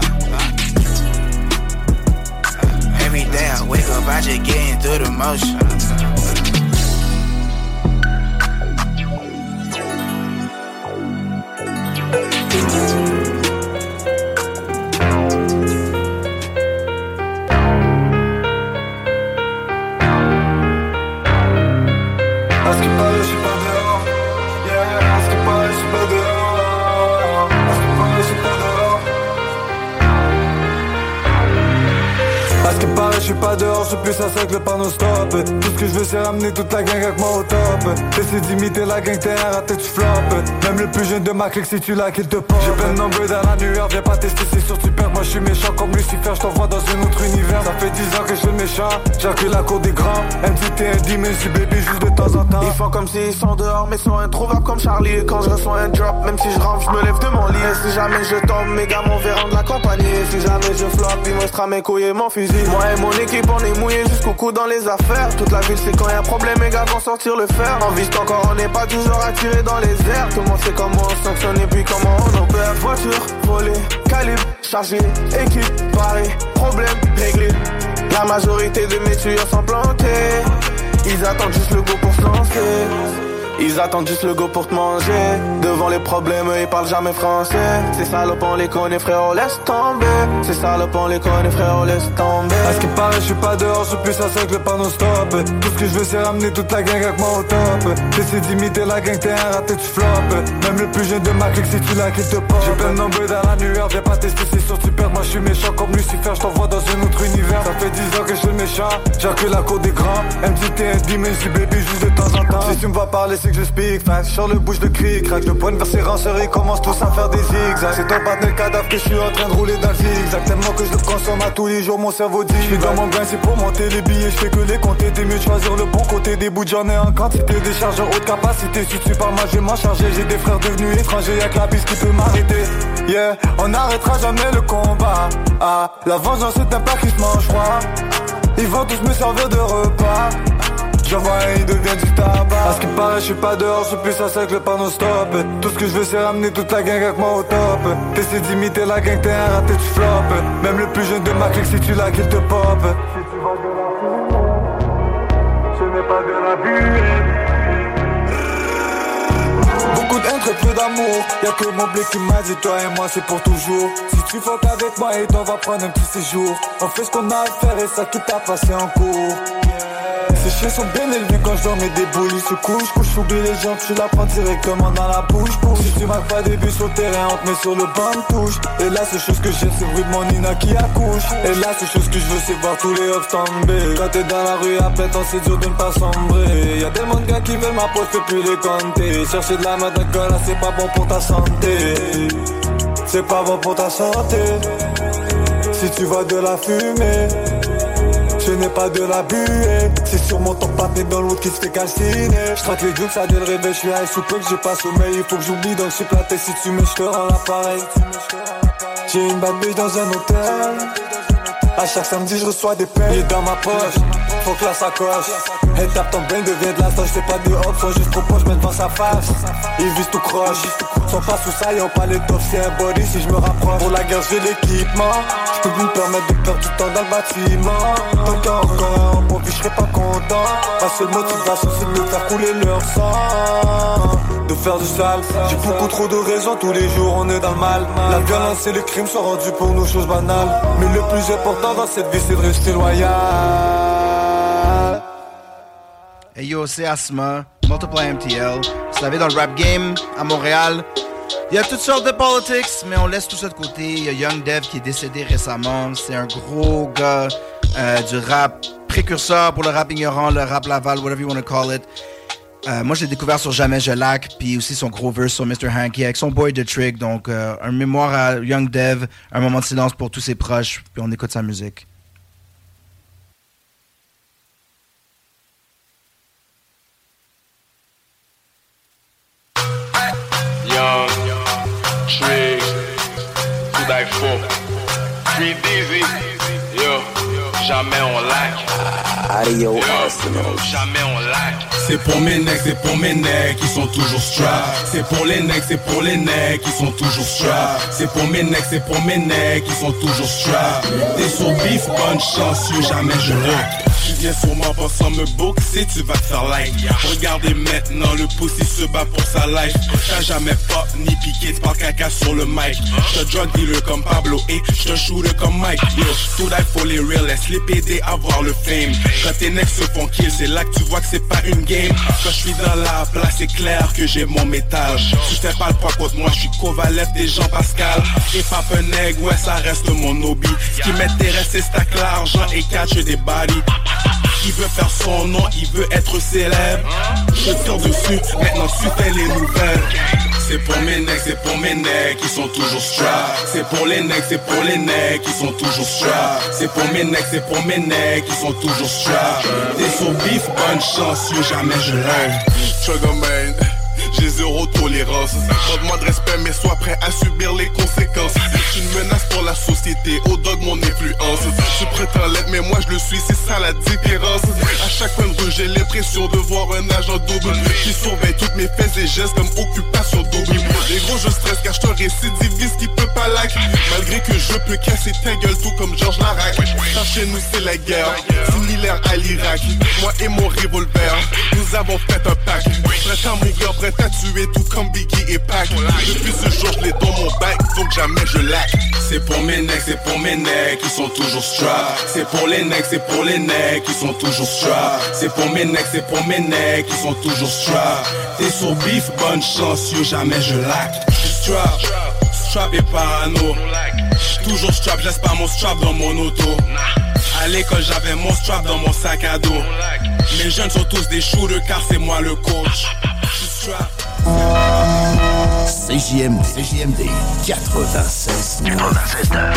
Every day I wake up, I just getting through the motion. À ce qui paraît, je suis pas dehors. Yeah, à ce qui paraît, je suis pas dehors. À ce qui paraît, je suis pas dehors. À ce qui paraît, je suis pas dehors, je suis plus à sec, le panneau stop. Tout ce que je veux, c'est ramener toute la gang avec moi au top. T'essaies d'imiter la gang, t'es raté, tu floppes. Même le plus jeune de ma clique, si tu l'as, qu'il te pop. J'ai plein de nombreux dans la nuée, viens pas tester, c'est sûr tu perds. Moi je suis méchant comme Lucifer, je t'envoie dans un autre univers. Ça fait dix ans que je suis le méchant, j'ai la cour des grands. M T T, un dimension, baby, juste de temps en temps. Ils font comme s'ils sont dehors, mais sont introuvables comme Charlie. Et quand je reçois un drop, même si je rentre, je me lève de mon lit. Et si jamais je tombe, mes gars m'en verront de la compagnie. Et si jamais je floppe, ils montrent mes couilles et mon fusil. Moi et mon équipe, on est mouillés jusqu'au cou dans les affaires. Toute la ville sait quand y'a un problème, mes gars vont sortir le fer. En viste encore, on n'est pas toujours attiré dans les airs. Tout le monde sait comment on sanctionne et puis comment on opère. Voiture, volée, calibre, chargé, équipe, paré, problème, réglé. La majorité de mes tuyaux sont plantés. Ils attendent juste le go pour se lancer. Ils attendent juste le go pour te manger. Devant les problèmes, ils parlent jamais français. Ces salopes on les connaît frérot, laisse tomber. Ces salopes on les connaît frérot, laisse tomber. À ce qui paraît, je suis pas dehors, je suis plus à sec, le panneau stop. Tout ce que je veux, c'est ramener toute la gang avec moi au top. J'essaie d'imiter la gang, t'es un raté, tu floppes. Même le plus jeune de ma clique, si tu l'as, qu'il te pop. J'ai plein de nombreux dans la nuée, viens pas tester, c'est sûr tu perds. Moi je suis méchant comme Lucifer, je t'envoie dans un autre univers. Ça fait dix ans que je suis le méchant, j'ai la cour des grands. M T T, un dimension, baby, juste de temps en temps. Si tu me vois parler, c'est que je speak. Sur le bouche de cri, craque le pointe vers ses ranceurs, ils commencent tous à faire des zigzags. C'est ton partenaire cadavre que je suis en train de rouler dans le zigzag. Tellement que je le consomme à tous les jours, mon cerveau dit. Je suis dans mon bain, c'est pour monter les billets, je fais que les compter. T'es mieux de choisir le bon côté des bouts, j'en ai en quantité. Des chargeurs haute capacité, si tu parles mal, je vais m'en charger. J'ai des frères devenus étrangers, y'a que la bise qui peut m'arrêter. Yeah, on n'arrêtera jamais le combat. Ah, la vengeance est un plat qui se mange froid. Ils vont tous me servir de repas. J'en vois un, il devient du tabac. À ce qui paraît, je suis pas dehors, je suis plus à sec, le panneau stop. Tout ce que je veux, c'est ramener toute la gang avec moi au top. T'essaies d'imiter la gang, t'es un raté, tu floppes. Même le plus jeune de ma clique, si tu l'as, qu'il te pop. Si tu vas de la fumée, ce n'est pas de la buée. Beaucoup de haine, très peu d'amour. Y'a que mon blé qui m'a dit, toi et moi, c'est pour toujours. Si tu fuck avec moi, et on va prendre un petit séjour. On fait ce qu'on a à faire et ça qui t'a passé en cours. Ces chiens sont bien élevés quand je dors, mes déboules ils se couchent. Couche, j'oublie les jambes, tu la prends directement dans la bouche. Si tu marques pas des buts sur le terrain, on te met sur le banc de touche. Et la seule chose que j'aime, c'est le bruit de mon Nina qui accouche. Et la seule chose que je veux, c'est voir tous les hops tomber. Quand t'es dans la rue à pétant, c'est dur de ne pas sombrer. Y'a tellement de gars qui veulent ma peau, je peux plus les compter. Chercher de la merde de cola, c'est pas bon pour ta santé. C'est pas bon pour ta santé. Si tu vois de la fumée, ce n'est pas de la buée. C'est sûrement ton papier dans l'autre qui se fait calciner. J'traque les jokes, ça dès le réveil, j'suis high, sous peu que j'ai pas sommeil. Il faut que j'oublie donc j'suis platé. Si tu me j'te rends l'appareil. J'ai une bad bitch dans un hôtel. À chaque samedi je reçois des payes. Il est dans ma poche, faut que la sacoche. Elle tape ton brain, devient de la stoche. C'est pas de hop, sont juste trop proches, mais devant sa face. Ils visent tout croche, sont pas sous ça, y'ont pas les tops. C'est un body si je me rapproche. Pour la guerre j'ai l'équipement. Je peux me permettre de perdre du temps dans le bâtiment. Tant qu'il y a encore un bon vie, je serais pas content. Ma seule motivation c'est de me faire couler leur sang, de faire du sale. J'ai beaucoup trop de raisons, tous les jours on est dans le mal. La violence et les crimes sont rendus pour nous choses banales. Mais le plus important dans cette vie c'est de rester loyal. Hey yo, c'est Asma, Multiply M T L. Vous savez, dans le rap game à Montréal, il y a toutes sortes de politics, mais on laisse tout ça de côté. Il y a Young Dev qui est décédé récemment. C'est un gros gars euh, du rap précurseur pour le rap ignorant, le rap Laval, whatever you want to call it. Euh, moi, je l'ai découvert sur Jamais Je Lac, puis aussi son gros verse sur mister Hanky avec son boy The Trick. Donc, euh, un mémoire à Young Dev, un moment de silence pour tous ses proches, puis on écoute sa musique. Young, Trick, to die for, Free Dizzy, yo, jamais on lac. Adio Arsenal. Jamais on lac. C'est pour mes necks, c'est pour mes necks qui sont toujours strap. C'est pour les necks, c'est pour les necks qui sont toujours strap. C'est pour mes necks, c'est pour mes necks qui sont toujours strap. T'es sur beef, bonne chance, yo, jamais je lac. Tu viens sûrement pas sans me boxer, tu vas te faire like. Regardez maintenant, le pussy se bat pour sa life. T'as jamais pop ni piqué, tu parles caca sur le mic. J'te drug dealer comme Pablo et j'te shooter comme Mike. Yo, tout die for les real, laisse les P D avoir le fame. Quand tes necks se font kill, c'est là que tu vois que c'est pas une game. Quand je suis dans la place, c'est clair que j'ai mon métal. Tu fais pas le poids contre moi, je suis Kovalev des Jean Pascal. Et Papa Neg, ouais ça reste mon hobby. Ce qui m'intéresse c'est stack l'argent et catch des bodies. Il veut faire son nom, il veut être célèbre. Je tire dessus, maintenant tu fais les nouvelles. C'est pour mes necks, c'est pour mes necks qui sont toujours strap. C'est pour les necks, c'est pour les necks qui sont toujours strap. C'est pour mes necks, c'est pour mes necks qui sont toujours strap. T'es sur beef, bonne chance, yo, jamais je lève. Sugarman, j'ai zéro tolérance. Demande de respect mais sois prêt à subir les conséquences. C'est une menace pour la société, au dog mon influence. Tu prétends l'être mais moi je le suis, c'est ça la différence. À chaque coin de rue j'ai l'impression de voir un agent double qui surveille toutes mes faits et gestes comme occupation double. Les gros je stresse car je te récidiviste qui peut pas lac. Malgré que je peux casser ta gueule tout comme Georges Larac. Car chez nous c'est la guerre, similaire à l'Irak. Moi et mon revolver, nous avons fait un pacte. Prêt à mourir, prêt à tuer tout comme Biggie et Pac. Depuis ce jour je l'ai dans mon bac, donc jamais je lac. C'est pour mes necks, c'est pour mes necks qui sont toujours strap. C'est pour les necks, c'est pour les necks qui sont toujours strap. C'est pour mes necks, c'est pour mes necks qui sont toujours strap. T'es sur beef, bonne chance, yo, jamais je lac. Strap, strap et parano. Toujours strap, j'laisse pas mon strap dans mon auto. À l'école j'avais mon strap dans mon sac à dos. Mes jeunes sont tous des shooters car c'est moi le coach. C J M D, C J M D quatre-vingt-seize neuf.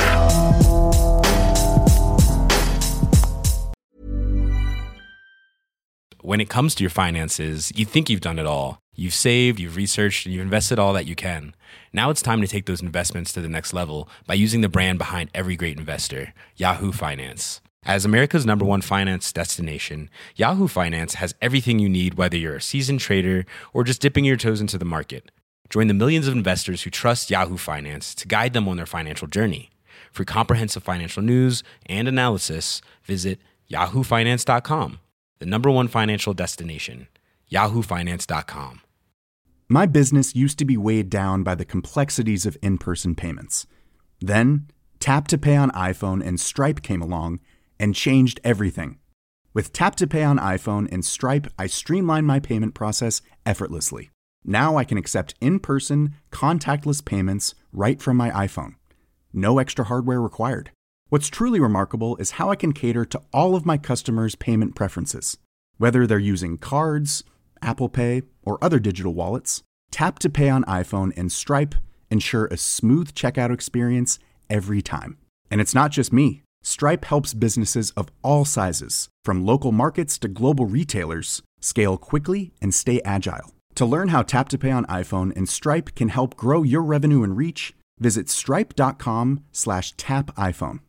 When it comes to your finances, you think you've done it all. You've saved, you've researched, and you've invested all that you can. Now it's time to take those investments to the next level by using the brand behind every great investor, Yahoo Finance. As America's number one finance destination, Yahoo Finance has everything you need, whether you're a seasoned trader or just dipping your toes into the market. Join the millions of investors who trust Yahoo Finance to guide them on their financial journey. For comprehensive financial news and analysis, visit yahoo finance dot com, the number one financial destination, yahoo finance dot com. My business used to be weighed down by the complexities of in-person payments. Then, Tap to Pay on iPhone and Stripe came along and changed everything. With Tap to Pay on iPhone and Stripe, I streamlined my payment process effortlessly. Now I can accept in-person, contactless payments right from my iPhone. No extra hardware required. What's truly remarkable is how I can cater to all of my customers' payment preferences. Whether they're using cards, Apple Pay, or other digital wallets, Tap to Pay on iPhone and Stripe ensure a smooth checkout experience every time. And it's not just me. Stripe helps businesses of all sizes, from local markets to global retailers, scale quickly and stay agile. To learn how Tap to Pay on iPhone and Stripe can help grow your revenue and reach, visit stripe.com slash tap iPhone.